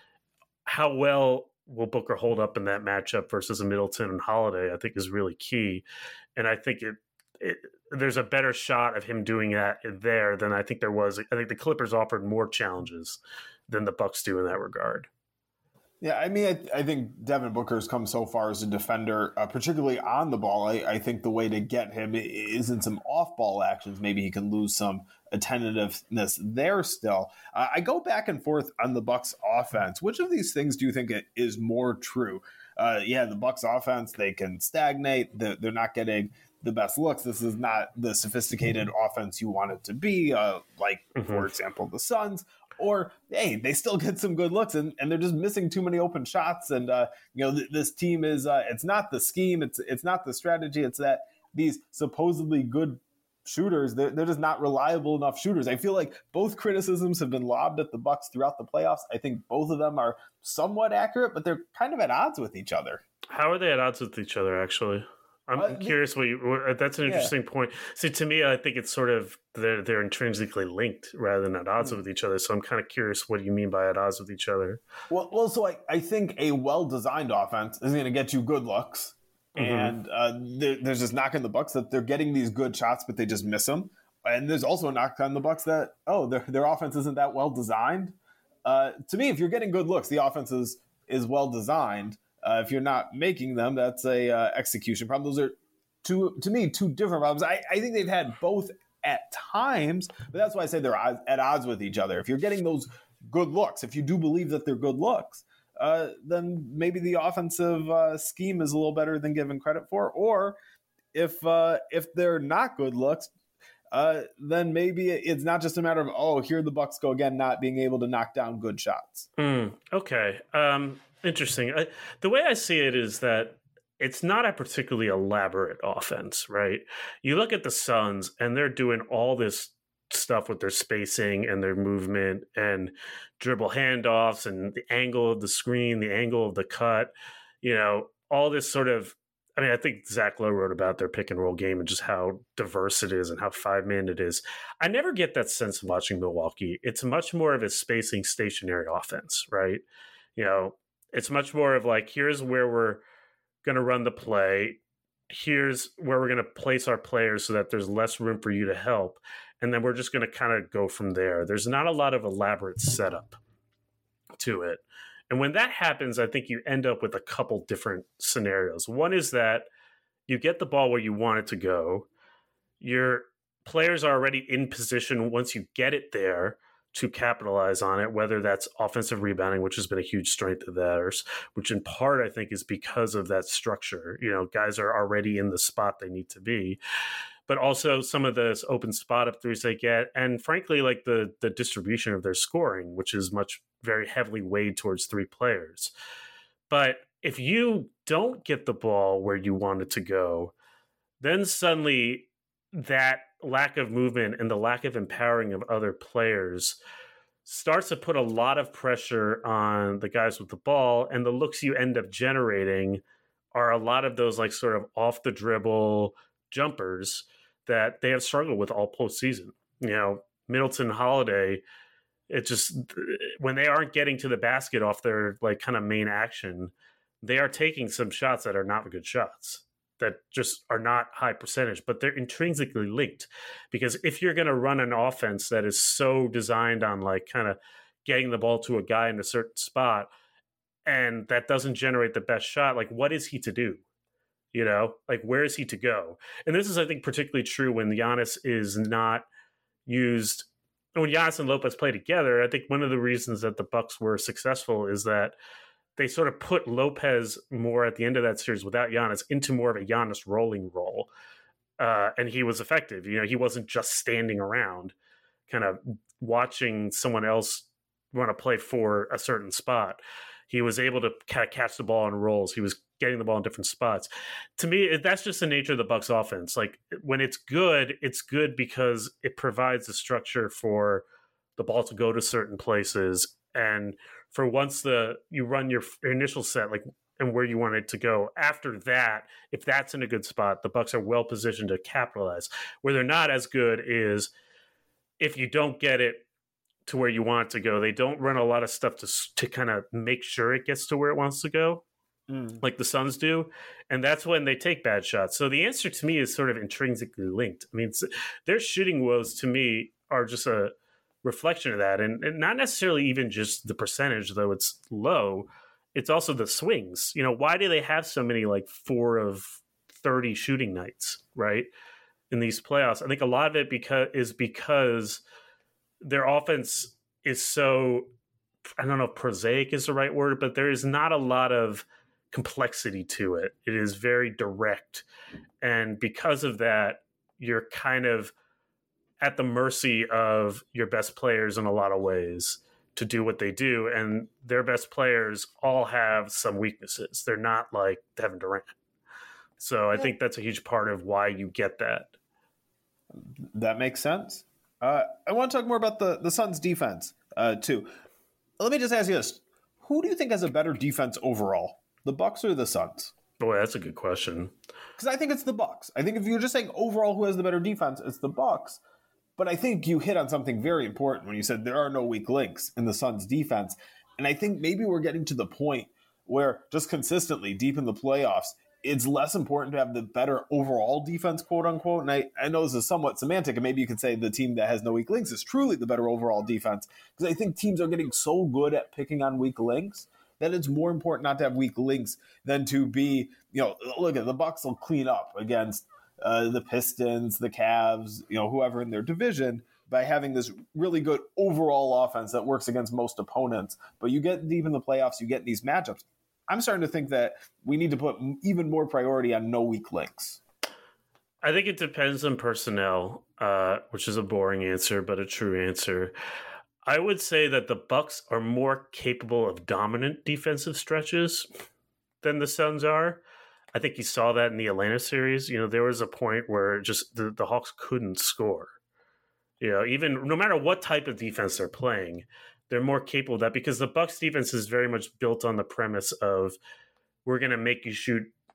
how well will Booker hold up in that matchup versus a Middleton and Holiday, I think is really key. And I think it, it there's a better shot of him doing that there than I think there was. I think the Clippers offered more challenges than the Bucks do in that regard. Yeah, I mean, I, I think Devin Booker's come so far as a defender, uh, particularly on the ball. I, I think the way to get him is in some off-ball actions. Maybe he can lose some attentiveness there still. Uh, I go back and forth on the Bucks offense. Which of these things do you think is more true? Uh, yeah, the Bucks offense, they can stagnate. They're, they're not getting the best looks. This is not the sophisticated offense you want it to be, uh, like, mm-hmm. for example, the Suns. Or, hey, they still get some good looks, and, and they're just missing too many open shots. And, uh, you know, th- this team is, uh, it's not the scheme, it's it's not the strategy, it's that these supposedly good shooters, they're, they're just not reliable enough shooters. I feel like both criticisms have been lobbed at the Bucks throughout the playoffs. I think both of them are somewhat accurate, but they're kind of at odds with each other. How are they at odds with each other, actually? I'm uh, curious what you, what, that's an interesting yeah. point. See, to me, I think it's sort of, they're, they're intrinsically linked rather than at odds mm-hmm. with each other. So I'm kind of curious what you mean by at odds with each other. Well, well, so I, I think a well-designed offense is going to get you good looks. Mm-hmm. And uh, there, there's this knock on the Bucks that they're getting these good shots, but they just miss them. And there's also a knock on the Bucks that, oh, their, their offense isn't that well-designed. Uh, to me, if you're getting good looks, the offense is, is well-designed. Uh, if you're not making them, that's a uh, execution problem. Those are, two, to me, two different problems. I, I think they've had both at times, but that's why I say they're at odds with each other. If you're getting those good looks, if you do believe that they're good looks, uh, then maybe the offensive uh, scheme is a little better than given credit for. Or if uh, if they're not good looks, uh, then maybe it's not just a matter of, oh, here the Bucks go again, not being able to knock down good shots. Mm, okay. Um Interesting. I, the way I see it is that it's not a particularly elaborate offense, right? You look at the Suns and they're doing all this stuff with their spacing and their movement and dribble handoffs and the angle of the screen, the angle of the cut, you know, all this sort of I mean, I think Zach Lowe wrote about their pick and roll game and just how diverse it is and how five man it is. I never get that sense of watching Milwaukee. It's much more of a spacing stationary offense, right? You know, it's much more of like, here's where we're going to run the play. Here's where we're going to place our players so that there's less room for you to help. And then we're just going to kind of go from there. There's not a lot of elaborate setup to it. And when that happens, I think you end up with a couple different scenarios. One is that you get the ball where you want it to go. Your players are already in position once you get it there to capitalize on it, whether that's offensive rebounding, which has been a huge strength of theirs, which in part I think is because of that structure. You know, guys are already in the spot they need to be. But also some of the open spot up threes they get, and frankly, like the the distribution of their scoring, which is much very heavily weighed towards three players. But if you don't get the ball where you want it to go, then suddenly that lack of movement and the lack of empowering of other players starts to put a lot of pressure on the guys with the ball, and the looks you end up generating are a lot of those like sort of off the dribble jumpers that they have struggled with all postseason. You know, Middleton, Holiday, it just, when they aren't getting to the basket off their like kind of main action, they are taking some shots that are not good shots, that just are not high percentage, but they're intrinsically linked. Because if you're going to run an offense that is so designed on like kind of getting the ball to a guy in a certain spot, and that doesn't generate the best shot, like what is he to do? You know, like where is he to go? And this is, I think, particularly true when Giannis is not used. When Giannis and Lopez play together, I think one of the reasons that the Bucks were successful is that they sort of put Lopez more at the end of that series without Giannis into more of a Giannis rolling role. Uh, and he was effective. You know, he wasn't just standing around kind of watching someone else run a play for a certain spot. He was able to kind of catch the ball in rolls. He was getting the ball in different spots. To me, that's just the nature of the Bucks offense. Like when it's good, it's good because it provides a structure for the ball to go to certain places. And for once the you run your initial set, like and where you want it to go, after that, if that's in a good spot, the Bucks are well positioned to capitalize. Where they're not as good is if you don't get it to where you want it to go, they don't run a lot of stuff to to kind of make sure it gets to where it wants to go, mm. like the Suns do. And that's when they take bad shots. So the answer to me is sort of intrinsically linked. I mean, their shooting woes to me are just a reflection of that. And, and not necessarily even just the percentage, though it's low. It's also the swings. You know, why do they have so many like four of thirty shooting nights, right, in these playoffs? I think a lot of it because is because their offense is so, I don't know if prosaic is the right word, but there is not a lot of complexity to it. It is very direct. And because of that, you're kind of at the mercy of your best players in a lot of ways to do what they do. And their best players all have some weaknesses. They're not like Kevin Durant. So I think that's a huge part of why you get that. That makes sense. Uh, I want to talk more about the, the Suns defense, uh, too. Let me just ask you this. Who do you think has a better defense overall, the Bucks or the Suns? Boy, that's a good question. Because I think it's the Bucks. I think if you're just saying overall who has the better defense, it's the Bucks. But I think you hit on something very important when you said there are no weak links in the Suns defense. And I think maybe we're getting to the point where just consistently deep in the playoffs, it's less important to have the better overall defense, quote unquote. And I, I know this is somewhat semantic, and maybe you could say the team that has no weak links is truly the better overall defense. Because I think teams are getting so good at picking on weak links that it's more important not to have weak links than to be, you know, look at the Bucks will clean up against uh, the Pistons, the Cavs, you know, whoever in their division by having this really good overall offense that works against most opponents. But you get deep in the playoffs, you get these matchups. I'm starting to think that we need to put even more priority on no weak links. I think it depends on personnel, uh, which is a boring answer, but a true answer. I would say that the Bucks are more capable of dominant defensive stretches than the Suns are. I think you saw that in the Atlanta series. You know, there was a point where just the, the Hawks couldn't score. You know, even no matter what type of defense they're playing, they're more capable of that because the Bucks defense is very much built on the premise of we're going to make you shoot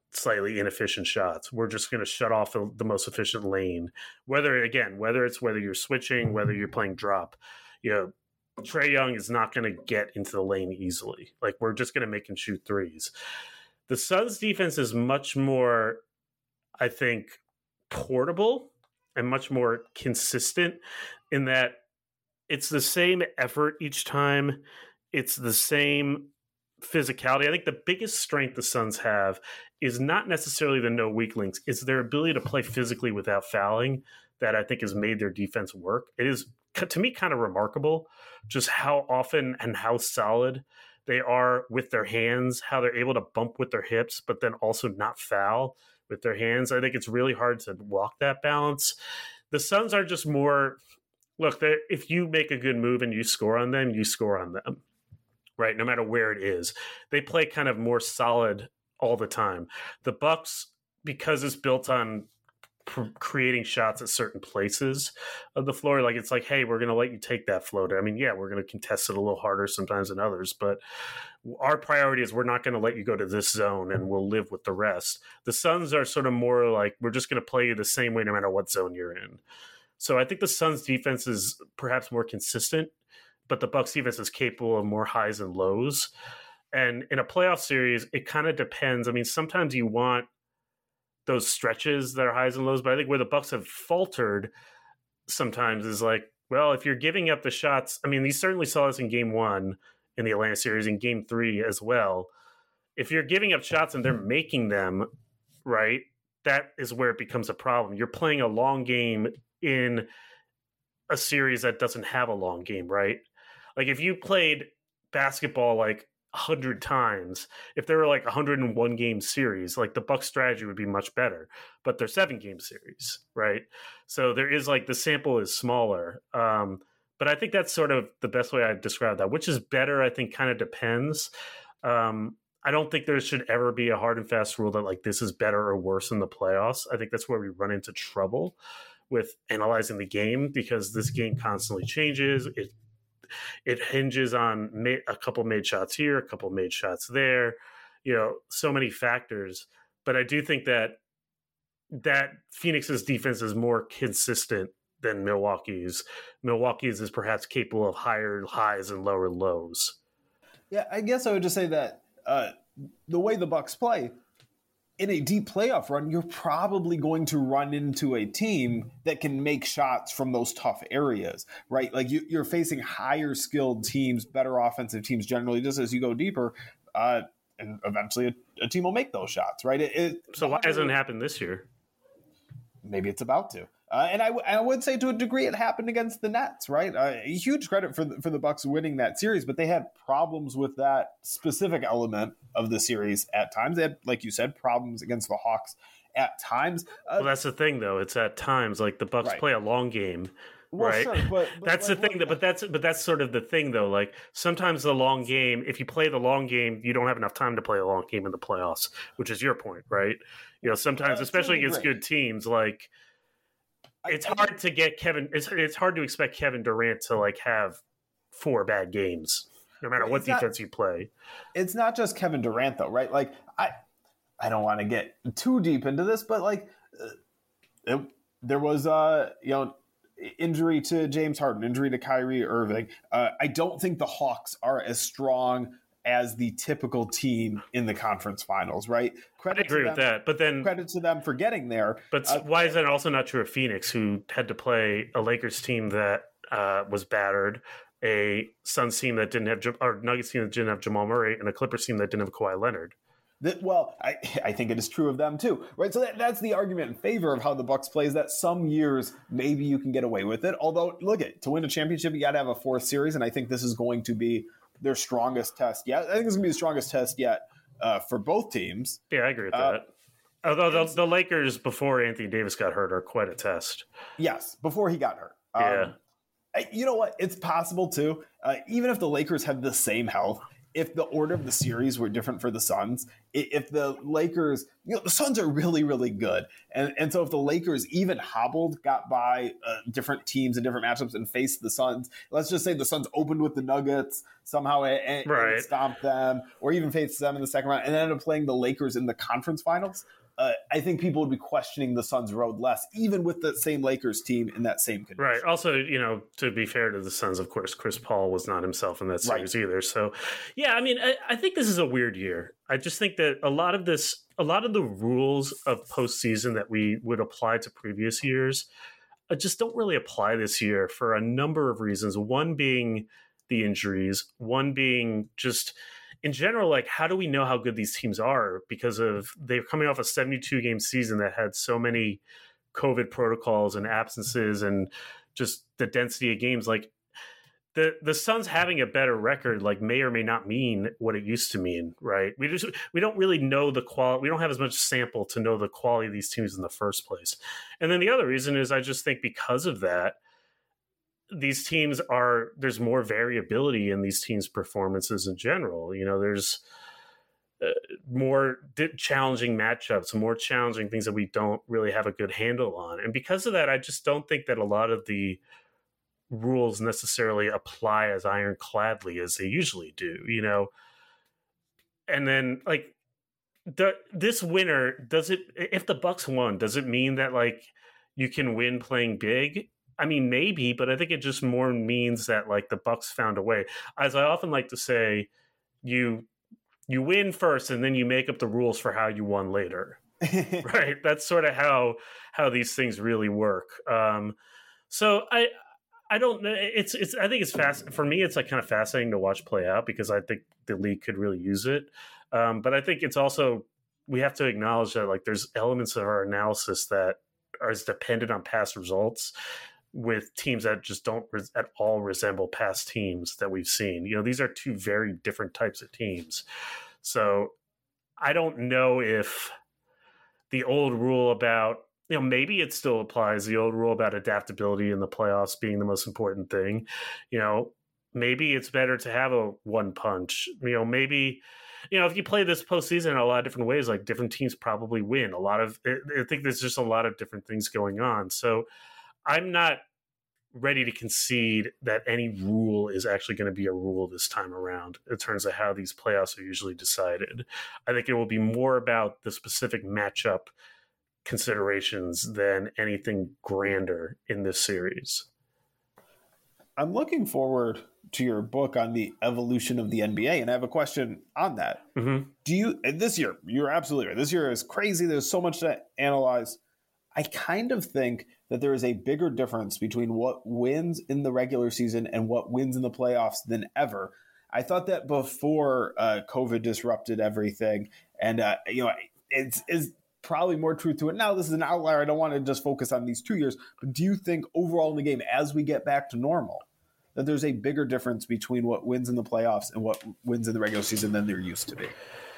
slightly inefficient shots. We're just going to shut off the, the most efficient lane. Whether, again, whether it's whether you're switching, whether you're playing drop, you know, Trae Young is not going to get into the lane easily. Like, we're just going to make him shoot threes. The Suns defense is much more, I think, portable and much more consistent in that it's the same effort each time. It's the same physicality. I think the biggest strength the Suns have is not necessarily the no weak links. It's their ability to play physically without fouling that I think has made their defense work. It is, to me, kind of remarkable just how often and how solid they are with their hands, how they're able to bump with their hips, but then also not foul with their hands. I think it's really hard to walk that balance. The Suns are just more, look, if you make a good move and you score on them, you score on them, right? No matter where it is. They play kind of more solid all the time. The Bucks, because it's built on creating shots at certain places of the floor, like it's like, hey, we're going to let you take that floater. I mean, yeah, we're going to contest it a little harder sometimes than others, but our priority is we're not going to let you go to this zone and we'll live with the rest. The Suns are sort of more like, we're just going to play you the same way no matter what zone you're in. So I think the Suns defense is perhaps more consistent, but the Bucks defense is capable of more highs and lows. And in a playoff series, it kind of depends. I mean, sometimes you want those stretches that are highs and lows, but I think where the Bucks have faltered sometimes is like, well, if you're giving up the shots, I mean, you certainly saw this in game one in the Atlanta series, in game three as well. If you're giving up shots and they're making them, right, that is where it becomes a problem. You're playing a long game in a series that doesn't have a long game, right? Like if you played basketball like a hundred times, if there were like a hundred and one game series, like the Bucks strategy would be much better, but they're seven game series, right? So there is like the sample is smaller. Um, but I think that's sort of the best way I describe that. Which is better, I think, kind of depends. Um, I don't think there should ever be a hard and fast rule that like this is better or worse in the playoffs. I think that's where we run into trouble with analyzing the game, because this game constantly changes. It it hinges on ma- a couple made shots here, a couple made shots there, you know, so many factors. But I do think that that Phoenix's defense is more consistent than Milwaukee's. Milwaukee's is perhaps capable of higher highs and lower lows. Yeah, I guess I would just say that uh, the way the Bucks play, in a deep playoff run, you're probably going to run into a team that can make shots from those tough areas, right? Like you, you're facing higher skilled teams, better offensive teams generally, just as you go deeper, uh, and eventually a, a team will make those shots, right? It, it, so why hasn't it happened this year? Maybe it's about to. Uh, and I, w- I would say to a degree it happened against the Nets, right? Uh, huge credit for the, for the Bucks winning that series, but they had problems with that specific element of the series at times. They had, like you said, problems against the Hawks at times. Uh, well, that's the thing, though. It's at times like the Bucks right. play a long game, well, right? Sure, but, but that's like, the thing. That, but that's but that's sort of the thing, though. Like sometimes the long game, if you play the long game, you don't have enough time to play a long game in the playoffs, which is your point, right? You know, sometimes, uh, especially against great. good teams, like. It's hard to get Kevin. It's it's hard to expect Kevin Durant to like have four bad games, no matter what defense not, you play. It's not just Kevin Durant, though, right? Like I, I don't want to get too deep into this, but like uh, it, there was uh you know injury to James Harden, injury to Kyrie Irving. Uh, I don't think the Hawks are as strong as the typical team in the conference finals, right? Credit I agree with that, but then credit to them for getting there. But uh, why is that also not true of Phoenix, who had to play a Lakers team that uh, was battered, a Suns team that didn't have, or Nuggets team that didn't have Jamal Murray, and a Clippers team that didn't have Kawhi Leonard? That, well, I, I think it is true of them too, right? So that, that's the argument in favor of how the Bucks play, is that some years maybe you can get away with it. Although, look at to win a championship, you got to have a fourth series, and I think this is going to be their strongest test yet. I think it's going to be the strongest test yet uh, for both teams. Yeah, I agree with uh, that. Although the, the Lakers, before Anthony Davis got hurt, are quite a test. Yes, before he got hurt. Yeah. Um, you know what? It's possible, too. Uh, even if the Lakers have the same health, if the order of the series were different for the Suns, if the Lakers, you know, the Suns are really, really good. And, and so if the Lakers even hobbled, got by uh, different teams and different matchups and faced the Suns, let's just say the Suns opened with the Nuggets somehow and, right. and stomped them, or even faced them in the second round and ended up playing the Lakers in the conference finals. Uh, I think people would be questioning the Suns' road less, even with the same Lakers team in that same condition. Right. Also, you know, to be fair to the Suns, of course, Chris Paul was not himself in that series right. either. So, yeah, I mean, I, I think this is a weird year. I just think that a lot of this, a lot of the rules of postseason that we would apply to previous years, I just don't really apply this year for a number of reasons. One being the injuries, one being just in general, like, how do we know how good these teams are? Because of they're coming off a seventy-two game season that had so many COVID protocols and absences and just the density of games. Like the, the Suns having a better record, like may or may not mean what it used to mean, right? We just, we don't really know the quality. We don't have as much sample to know the quality of these teams in the first place. And then the other reason is I just think because of that, these teams are, there's more variability in these teams' performances in general. You know, there's uh, more di- challenging matchups, more challenging things that we don't really have a good handle on. And because of that, I just don't think that a lot of the rules necessarily apply as ironcladly as they usually do, you know? And then like the, this winner, does it, if the Bucks won, does it mean that like you can win playing big? I mean, maybe, but I think it just more means that like the Bucks found a way. As I often like to say, you you win first and then you make up the rules for how you won later. Right? That's sort of how how these things really work. Um, so I I don't know. It's it's I think it's fast for me. It's like kind of fascinating to watch play out because I think the league could really use it. Um, but I think it's also we have to acknowledge that like there's elements of our analysis that are as dependent on past results, with teams that just don't res- at all resemble past teams that we've seen. You know, these are two very different types of teams. So I don't know if the old rule about, you know, maybe it still applies, the old rule about adaptability in the playoffs being the most important thing. You know, maybe it's better to have a one punch. You know, maybe, you know, if you play this postseason in a lot of different ways, like different teams probably win. A lot of, I think there's just a lot of different things going on. So I'm not ready to concede that any rule is actually going to be a rule this time around in terms of how these playoffs are usually decided. I think it will be more about the specific matchup considerations than anything grander in this series. I'm looking forward to your book on the evolution of the N B A, and I have a question on that. Mm-hmm. Do you, this year, you're absolutely right. This year is crazy. There's so much to analyze. I kind of think that there is a bigger difference between what wins in the regular season and what wins in the playoffs than ever. I thought that before uh, COVID disrupted everything, and uh, you know, it's, it's probably more truth to it now. This is an outlier. I don't want to just focus on these two years, but do you think overall in the game, as we get back to normal, that there's a bigger difference between what wins in the playoffs and what wins in the regular season than there used to be?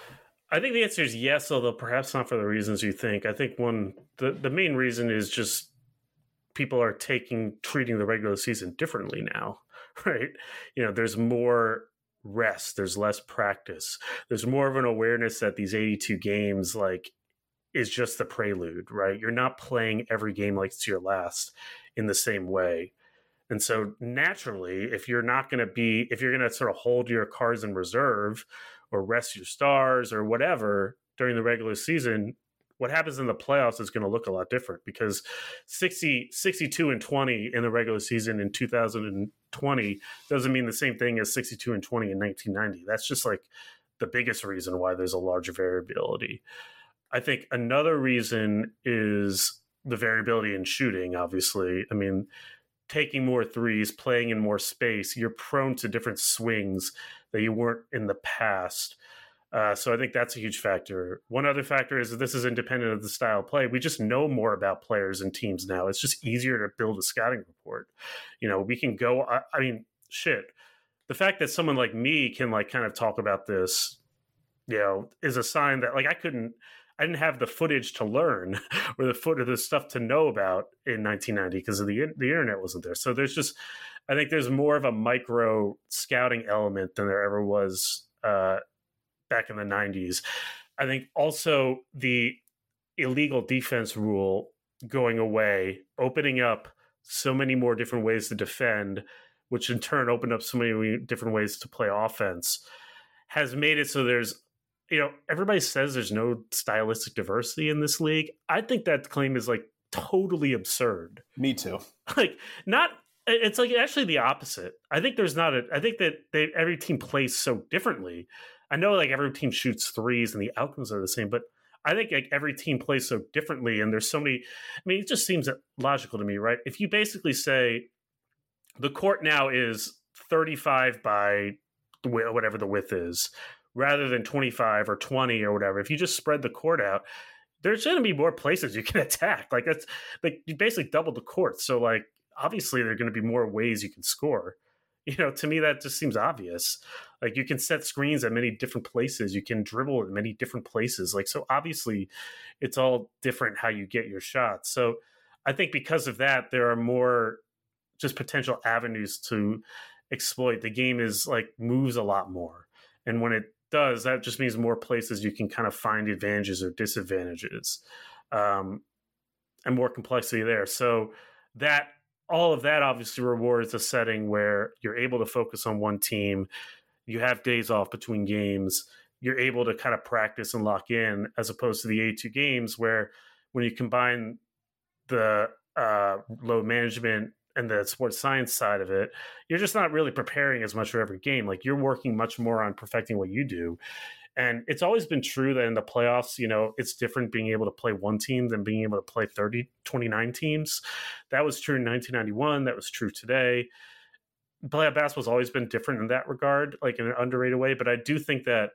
I think the answer is yes, although perhaps not for the reasons you think. I think one, the, the main reason is just people are taking, treating the regular season differently now, right? You know, there's more rest, there's less practice, there's more of an awareness that these eighty-two games, like, is just the prelude, right? You're not playing every game like it's your last in the same way. And so naturally, if you're not going to be, if you're going to sort of hold your cards in reserve or rest your stars or whatever during the regular season, what happens in the playoffs is going to look a lot different because sixty, sixty-two and twenty in the regular season in two thousand twenty doesn't mean the same thing as sixty-two and twenty in nineteen ninety. That's just like the biggest reason why there's a larger variability. I think another reason is the variability in shooting, obviously. I mean, taking more threes, playing in more space, you're prone to different swings that you weren't in the past. Uh, so I think that's a huge factor. One other factor is that this is independent of the style of play. We just know more about players and teams now. It's just easier to build a scouting report. You know, we can go, I, I mean, shit. The fact that someone like me can like kind of talk about this, you know, is a sign that like I couldn't, I didn't have the footage to learn or the foot of the stuff to know about in nineteen ninety because of the the internet wasn't there. So there's just, I think there's more of a micro scouting element than there ever was uh, back in the nineties. I think also the illegal defense rule going away, opening up so many more different ways to defend, which in turn opened up so many different ways to play offense, has made it so there's, you know, everybody says there's no stylistic diversity in this league. I think that claim is like totally absurd. Me too. Like, not, it's like actually the opposite. I think there's not a, I think that they, every team plays so differently. I know like every team shoots threes and the outcomes are the same, but I think like every team plays so differently, and there's so many. I mean, it just seems logical to me, right? If you basically say the court now is thirty-five by whatever the width is, rather than twenty-five or twenty or whatever, if you just spread the court out, there's going to be more places you can attack. Like that's like you basically double the court, so like obviously there are going to be more ways you can score. You know, to me that just seems obvious. Like you can set screens at many different places. You can dribble at many different places. Like, so obviously it's all different how you get your shots. So I think because of that, there are more just potential avenues to exploit. The game is like moves a lot more. And when it does, that just means more places you can kind of find advantages or disadvantages, um, and more complexity there. So that, all of that obviously rewards a setting where you're able to focus on one team. You have days off between games. You're able to kind of practice and lock in, as opposed to the eighty-two games where when you combine the uh, load management and the sports science side of it, you're just not really preparing as much for every game. Like you're working much more on perfecting what you do. And it's always been true that in the playoffs, you know, it's different being able to play one team than being able to play thirty, twenty-nine teams. That was true in nineteen ninety-one. That was true today. Playoff basketball's always been different in that regard, like in an underrated way. But I do think that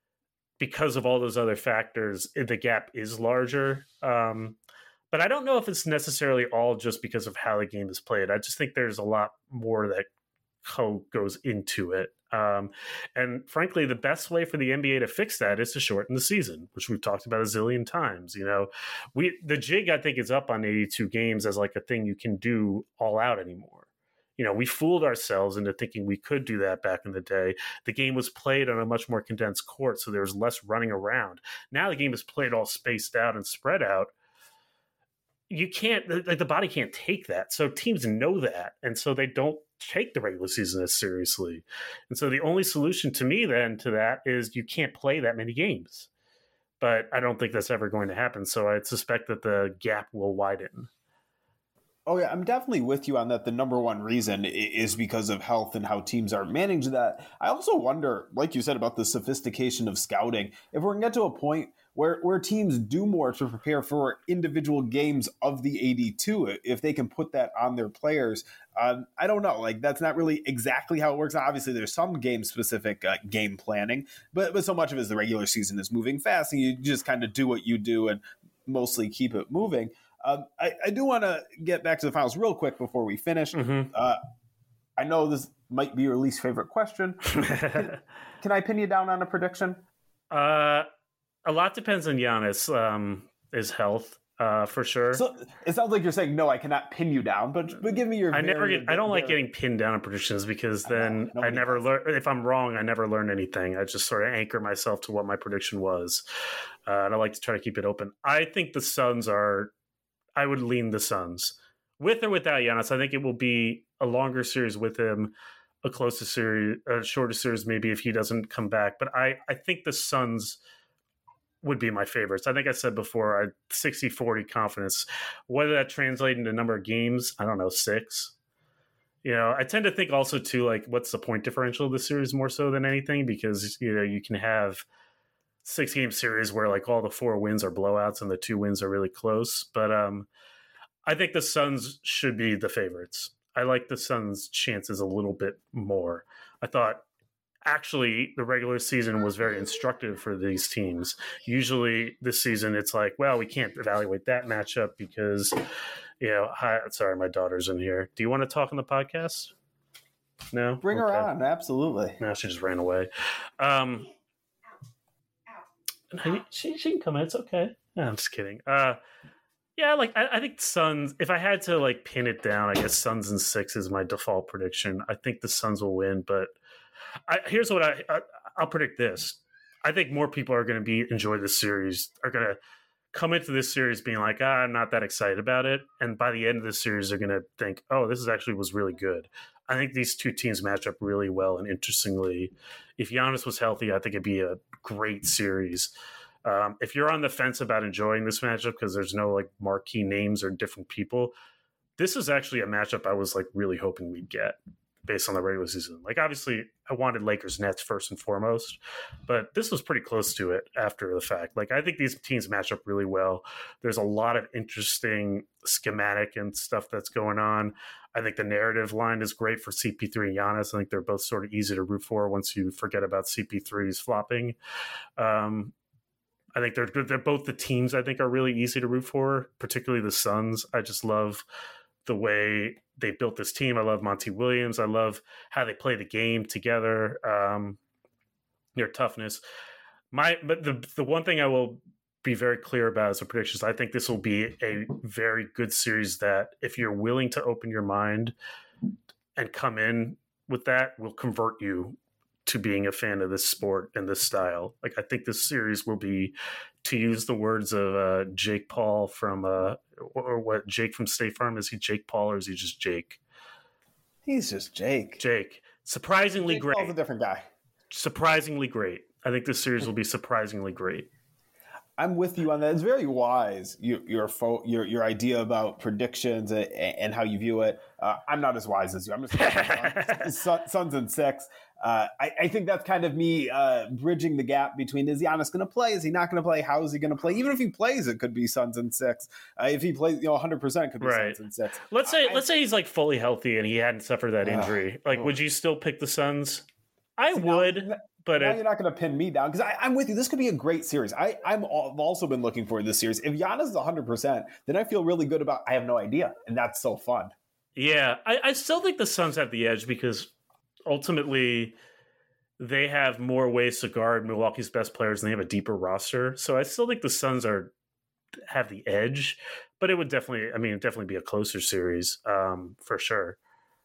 because of all those other factors, the gap is larger. Um, but I don't know if it's necessarily all just because of how the game is played. I just think there's a lot more that co- goes into it. Um, and frankly, the best way for the N B A to fix that is to shorten the season, which we've talked about a zillion times. You know, we the jig, I think, is up on eighty-two games as like a thing you can do all out anymore. You know, we fooled ourselves into thinking we could do that back in the day. The game was played on a much more condensed court, so there was less running around. Now the game is played all spaced out and spread out. You can't, like the body can't take that. So teams know that, and so they don't take the regular season as seriously. And so the only solution to me then to that is you can't play that many games. But I don't think that's ever going to happen. So I suspect that the gap will widen. Oh, yeah, I'm definitely with you on that. The number one reason is because of health and how teams are managing that. I also wonder, like you said, about the sophistication of scouting. If we're going to get to a point where, where teams do more to prepare for individual games of the eighty-two, if they can put that on their players, um, I don't know. Like, that's not really exactly how it works. Obviously, there's some game-specific uh, game planning, but, but so much of it is the regular season is moving fast, and you just kind of do what you do and mostly keep it moving. Um, I, I do want to get back to the finals real quick before we finish. Mm-hmm. Uh, I know this might be your least favorite question. can, can I pin you down on a prediction? Uh, a lot depends on Giannis, um, his health, uh, for sure. So it sounds like you're saying, no, I cannot pin you down, but, but give me your... I very, never get, I don't very, like getting pinned down on predictions because then I, I never learn. If I'm wrong, I never learn anything. I just sort of anchor myself to what my prediction was. Uh, and I like to try to keep it open. I think the Suns are... I would lean the Suns. With or without Giannis, I think it will be a longer series with him, a closer series, a shorter series maybe if he doesn't come back. But I, I think the Suns would be my favorites. I think I said before, I sixty forty confidence. Whether that translates into number of games, I don't know, six. You know, I tend to think also too, like, what's the point differential of the series more so than anything? Because, you know, you can have six game series where like all the four wins are blowouts and the two wins are really close. But um, I think the Suns should be the favorites. I like the Suns' chances a little bit more. I thought actually the regular season was very instructive for these teams. Usually this season it's like, well, we can't evaluate that matchup because, you know, hi, sorry, my daughter's in here. Do you want to talk on the podcast? No? Bring okay. her on. Absolutely. No, she just ran away. Um, She she can come in. It's okay. No, I'm just kidding. Uh, yeah, like I, I think Suns. If I had to like pin it down, I guess Suns and six is my default prediction. I think the Suns will win, but I, here's what I, I I'll predict this. I think more people are going to be enjoy this series, are going to come into this series being like, ah, I'm not that excited about it. And by the end of the series, they're going to think, oh, this is actually was really good. I think these two teams match up really well. And interestingly, if Giannis was healthy, I think it'd be a great series. Um, if you're on the fence about enjoying this matchup because there's no like marquee names or different people, this is actually a matchup I was like really hoping we'd get based on the regular season. Like, obviously, I wanted Lakers Nets first and foremost, but this was pretty close to it after the fact. Like, I think these teams match up really well. There's a lot of interesting schematic and stuff that's going on. I think the narrative line is great for C P three and Giannis. I think they're both sort of easy to root for once you forget about C P three's flopping. Um, I think they're they're both the teams I think are really easy to root for, particularly the Suns. I just love the way they built this team. I love Monty Williams. I love how they play the game together. Um, their toughness. My, but the the one thing I will be very clear about as a prediction is I think this will be a very good series that if you're willing to open your mind and come in with that, will convert you to being a fan of this sport and this style. Like, I think this series will be, to use the words of uh, Jake Paul from, uh, or what, Jake from State Farm, is he Jake Paul or is he just Jake? He's just Jake. Jake. Surprisingly Jake great. Paul's a different guy. Surprisingly great. I think this series will be surprisingly great. I'm with you on that. It's very wise, your your fo- your, your idea about predictions and, and how you view it. Uh, I'm not as wise as you. I'm just Suns, Suns and six. Uh, I, I think that's kind of me uh, bridging the gap between, is Giannis going to play? Is he not going to play? How is he going to play? Even if he plays, it could be Suns and six. Uh, if he plays, you know, one hundred percent it could be right. Suns and six. Let's say I, let's say he's like fully healthy and he hadn't suffered that injury. Uh, like, oh. would you still pick the Suns? I so would. Now, But now it, you're not going to pin me down because I'm with you. This could be a great series. I, I'm all, I've also been looking forward to this series. If Giannis is one hundred percent, then I feel really good about I have no idea. And that's so fun. Yeah, I, I still think the Suns have the edge because ultimately they have more ways to guard Milwaukee's best players and they have a deeper roster. So I still think the Suns are have the edge, but it would definitely, I mean, it'd definitely be a closer series um, for sure.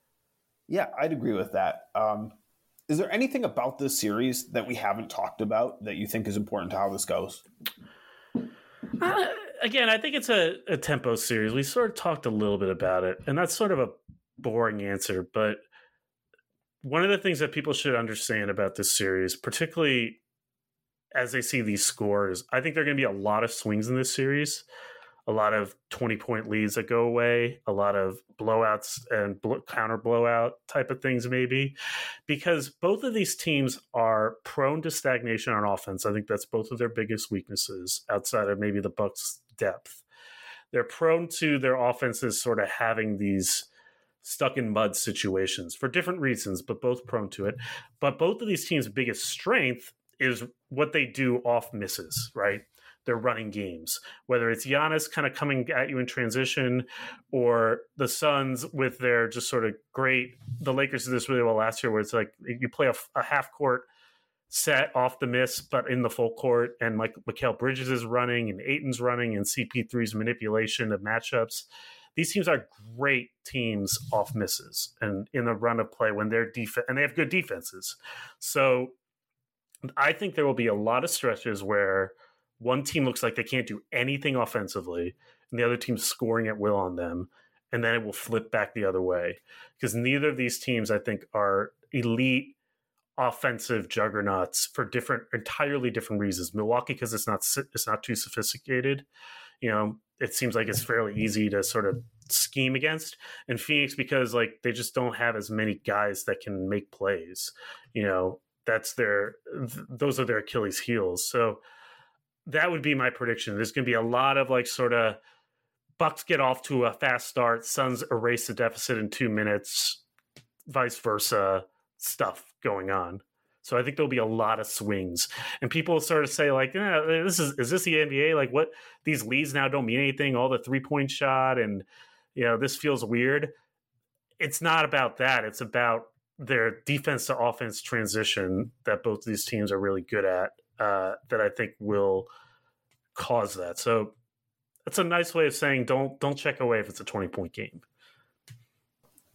Yeah, I'd agree with that. Um, Is there anything about this series that we haven't talked about that you think is important to how this goes? Uh, again, I think it's a, a tempo series. We sort of talked a little bit about it, and that's sort of a boring answer. But one of the things that people should understand about this series, particularly as they see these scores, I think there are going to be a lot of swings in this series. A lot of twenty-point leads that go away, a lot of blowouts and bl- counter blowout type of things maybe, because both of these teams are prone to stagnation on offense. I think that's both of their biggest weaknesses outside of maybe the Bucks' depth. They're prone to their offenses sort of having these stuck in mud situations for different reasons, but both prone to it. But both of these teams' biggest strength is what they do off misses, right? They're running games, whether it's Giannis kind of coming at you in transition or the Suns with their just sort of great, the Lakers did this really well last year where it's like you play a, a half court set off the miss, but in the full court and like Mikal Bridges is running and Ayton's running and C P three's manipulation of matchups. These teams are great teams off misses and in the run of play when they're defense and they have good defenses. So I think there will be a lot of stretches where one team looks like they can't do anything offensively, and the other team's scoring at will on them, and then it will flip back the other way. Because neither of these teams, I think, are elite offensive juggernauts for different, entirely different reasons. Milwaukee, because it's not it's not too sophisticated. You know, it seems like it's fairly easy to sort of scheme against. And Phoenix, because like they just don't have as many guys that can make plays. You know, that's their th- those are their Achilles heels. So that would be my prediction. There's going to be a lot of like sort of Bucks get off to a fast start, Suns erase the deficit in two minutes, vice versa stuff going on. So I think there'll be a lot of swings, and people sort of say like, eh, "This is is this the N B A? Like, what these leads now don't mean anything? All the three point shot, and you know, this feels weird." It's not about that. It's about their defense to offense transition that both of these teams are really good at. Uh, that I think will cause that. So it's a nice way of saying don't don't check away if it's a twenty point game.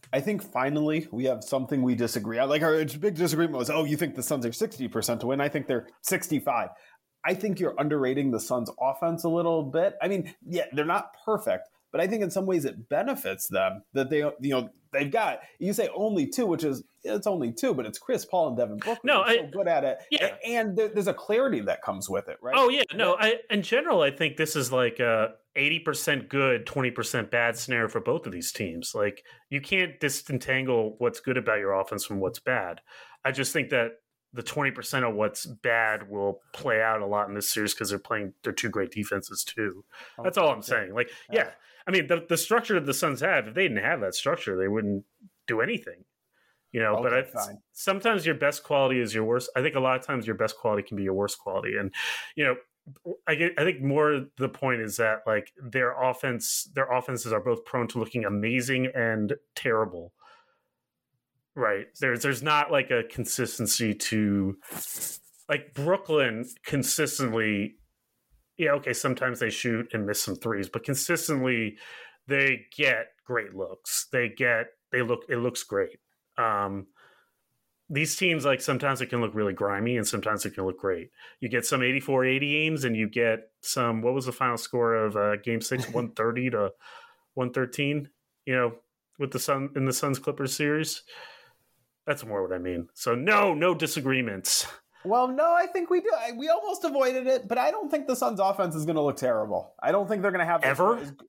I think finally we have something we disagree on. Like our big disagreement was, oh, you think the Suns are sixty percent to win? I think they're sixty-five. I think you're underrating the Suns' offense a little bit. I mean, yeah, they're not perfect, but I think in some ways it benefits them that they, you know, they've got, you say only two, which is, it's only two, but it's Chris Paul and Devin Booker. No, They're I, so good at it. Yeah. And there, there's a clarity that comes with it, right? Oh, yeah. No, I, in general, I think this is like a eighty percent good, twenty percent bad scenario for both of these teams. Like, you can't disentangle what's good about your offense from what's bad. I just think that the twenty percent of what's bad will play out a lot in this series because they're playing, they're two great defenses too. That's all I'm saying. Like, yeah, I mean, the, the structure that the Suns have, if they didn't have that structure, they wouldn't do anything, you know, Okay, but I, sometimes your best quality is your worst. I think a lot of times your best quality can be your worst quality. And, you know, I get, I think more the point is that like their offense, their offenses are both prone to looking amazing and terrible. Right. There's there's not like a consistency to like Brooklyn consistently. Yeah, okay, sometimes they shoot and miss some threes, but consistently they get great looks. They get they look it looks great. Um these teams, like sometimes it can look really grimy and sometimes it can look great. You get some eighty-four eighty games and you get some, what was the final score of uh, game six, one thirty to one thirteen, you know, with the Sun in the Suns Clippers series. That's more what I mean. So no, no disagreements. Well, no, I think we do. I, we almost avoided it, but I don't think the Suns' offense is going to look terrible. I don't think they're going to have ever. As,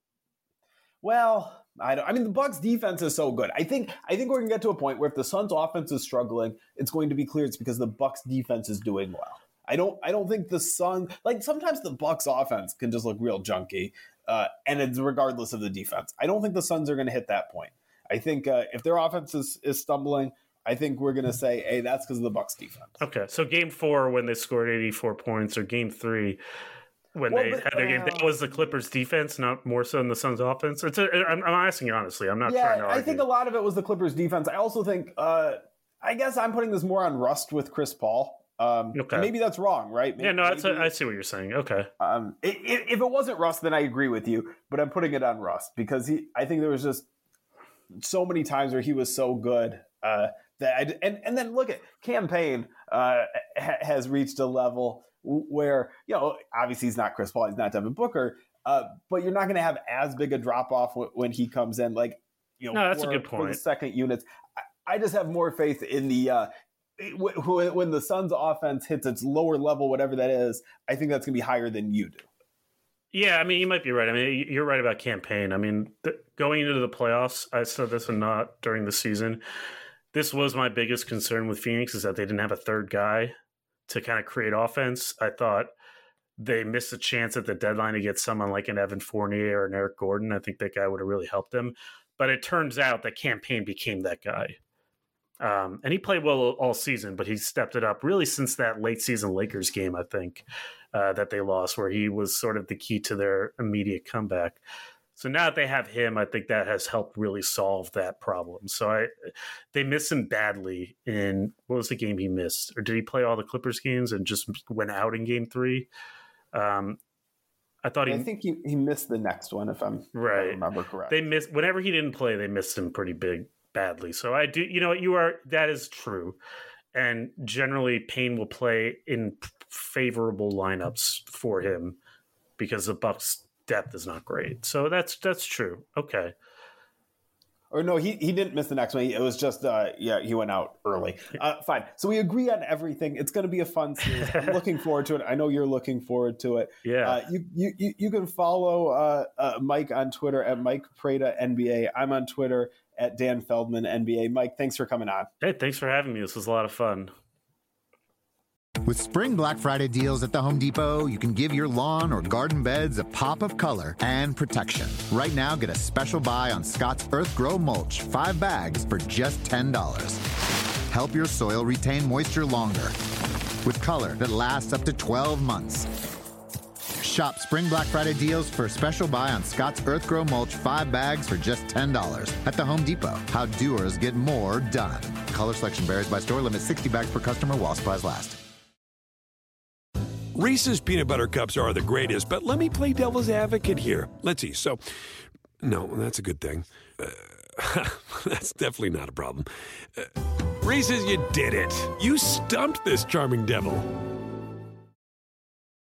well, I don't. I mean, the Bucks' defense is so good. I think. I think we're going to get to a point where if the Suns' offense is struggling, it's going to be clear it's because the Bucks' defense is doing well. I don't. I don't think the Suns. Like sometimes the Bucks' offense can just look real junky, uh, and it's regardless of the defense. I don't think the Suns are going to hit that point. I think uh, if their offense is, is stumbling, I think we're going to say, hey, that's because of the Bucks defense. Okay, so game four when they scored eighty-four points, or game three when well, they but, had their game, that was the Clippers defense, not more so than the Suns offense. It's a, I'm, I'm asking you honestly. I'm not yeah, trying to argue. I think a lot of it was the Clippers defense. I also think, uh, I guess I'm putting this more on rust with Chris Paul. Um, okay. Maybe that's wrong, right? Maybe, yeah, no, that's a, I see what you're saying. Okay. Um, it, it, if it wasn't rust, then I agree with you, but I'm putting it on rust because he. I think there was just so many times where he was so good. Uh, that I, and, and then look at Cam Payne uh, ha, has reached a level where, you know, obviously he's not Chris Paul, he's not Devin Booker, uh, but you're not going to have as big a drop off w- when he comes in. Like, you know, no, that's for, a good point. For the second units, I, I just have more faith in the uh, w- when the Suns' offense hits its lower level, whatever that is. I think that's going to be higher than you do. Yeah, I mean, you might be right. I mean, you're right about Cam Payne. I mean, th- going into the playoffs, I said this and not during the season. This was my biggest concern with Phoenix is that they didn't have a third guy to kind of create offense. I thought they missed a chance at the deadline to get someone like an Evan Fournier or an Eric Gordon. I think that guy would have really helped them. But it turns out that Cam Payne became that guy. Um, and he played well all season, but he stepped it up really since that late season Lakers game, I think, uh, that they lost, where he was sort of the key to their immediate comeback. So now that they have him, I think that has helped really solve that problem. So I, they missed him badly in, what was the game he missed? Or did he play all the Clippers games and just went out in game three? Um, I thought he. I think he, he missed the next one, if I'm right. if I remember correct. They missed whenever he didn't play. They missed him pretty big, badly. So I do. You know, you are. That is true. And generally, Payne will play in favorable lineups for him because the Bucks' depth is not great. So that's that's true. Okay. Or no, he he didn't miss the next one. It was just, uh, yeah, he went out early. Uh, fine. So we agree on everything. It's going to be a fun series. I'm looking forward to it. I know you're looking forward to it. Yeah. Uh, you, you you can follow uh, uh, Mike on Twitter at Mike Prada N B A. I'm on Twitter at Dan Feldman N B A. Mike, thanks for coming on. Hey, thanks for having me. This was a lot of fun. With spring Black Friday deals at the Home Depot, you can give your lawn or garden beds a pop of color and protection. Right now, get a special buy on Scott's Earth Grow Mulch, five bags for just ten dollars. Help your soil retain moisture longer with color that lasts up to twelve months. Shop spring Black Friday deals for a special buy on Scott's Earth Grow Mulch, five bags for just ten dollars at the Home Depot. How doers get more done. Color selection varies by store. Limit sixty bags per customer while supplies last. Reese's Peanut Butter Cups are the greatest, but let me play devil's advocate here. Let's see. So, no, that's a good thing. Uh, That's definitely not a problem. Uh, Reese's, you did it. You stumped this charming devil.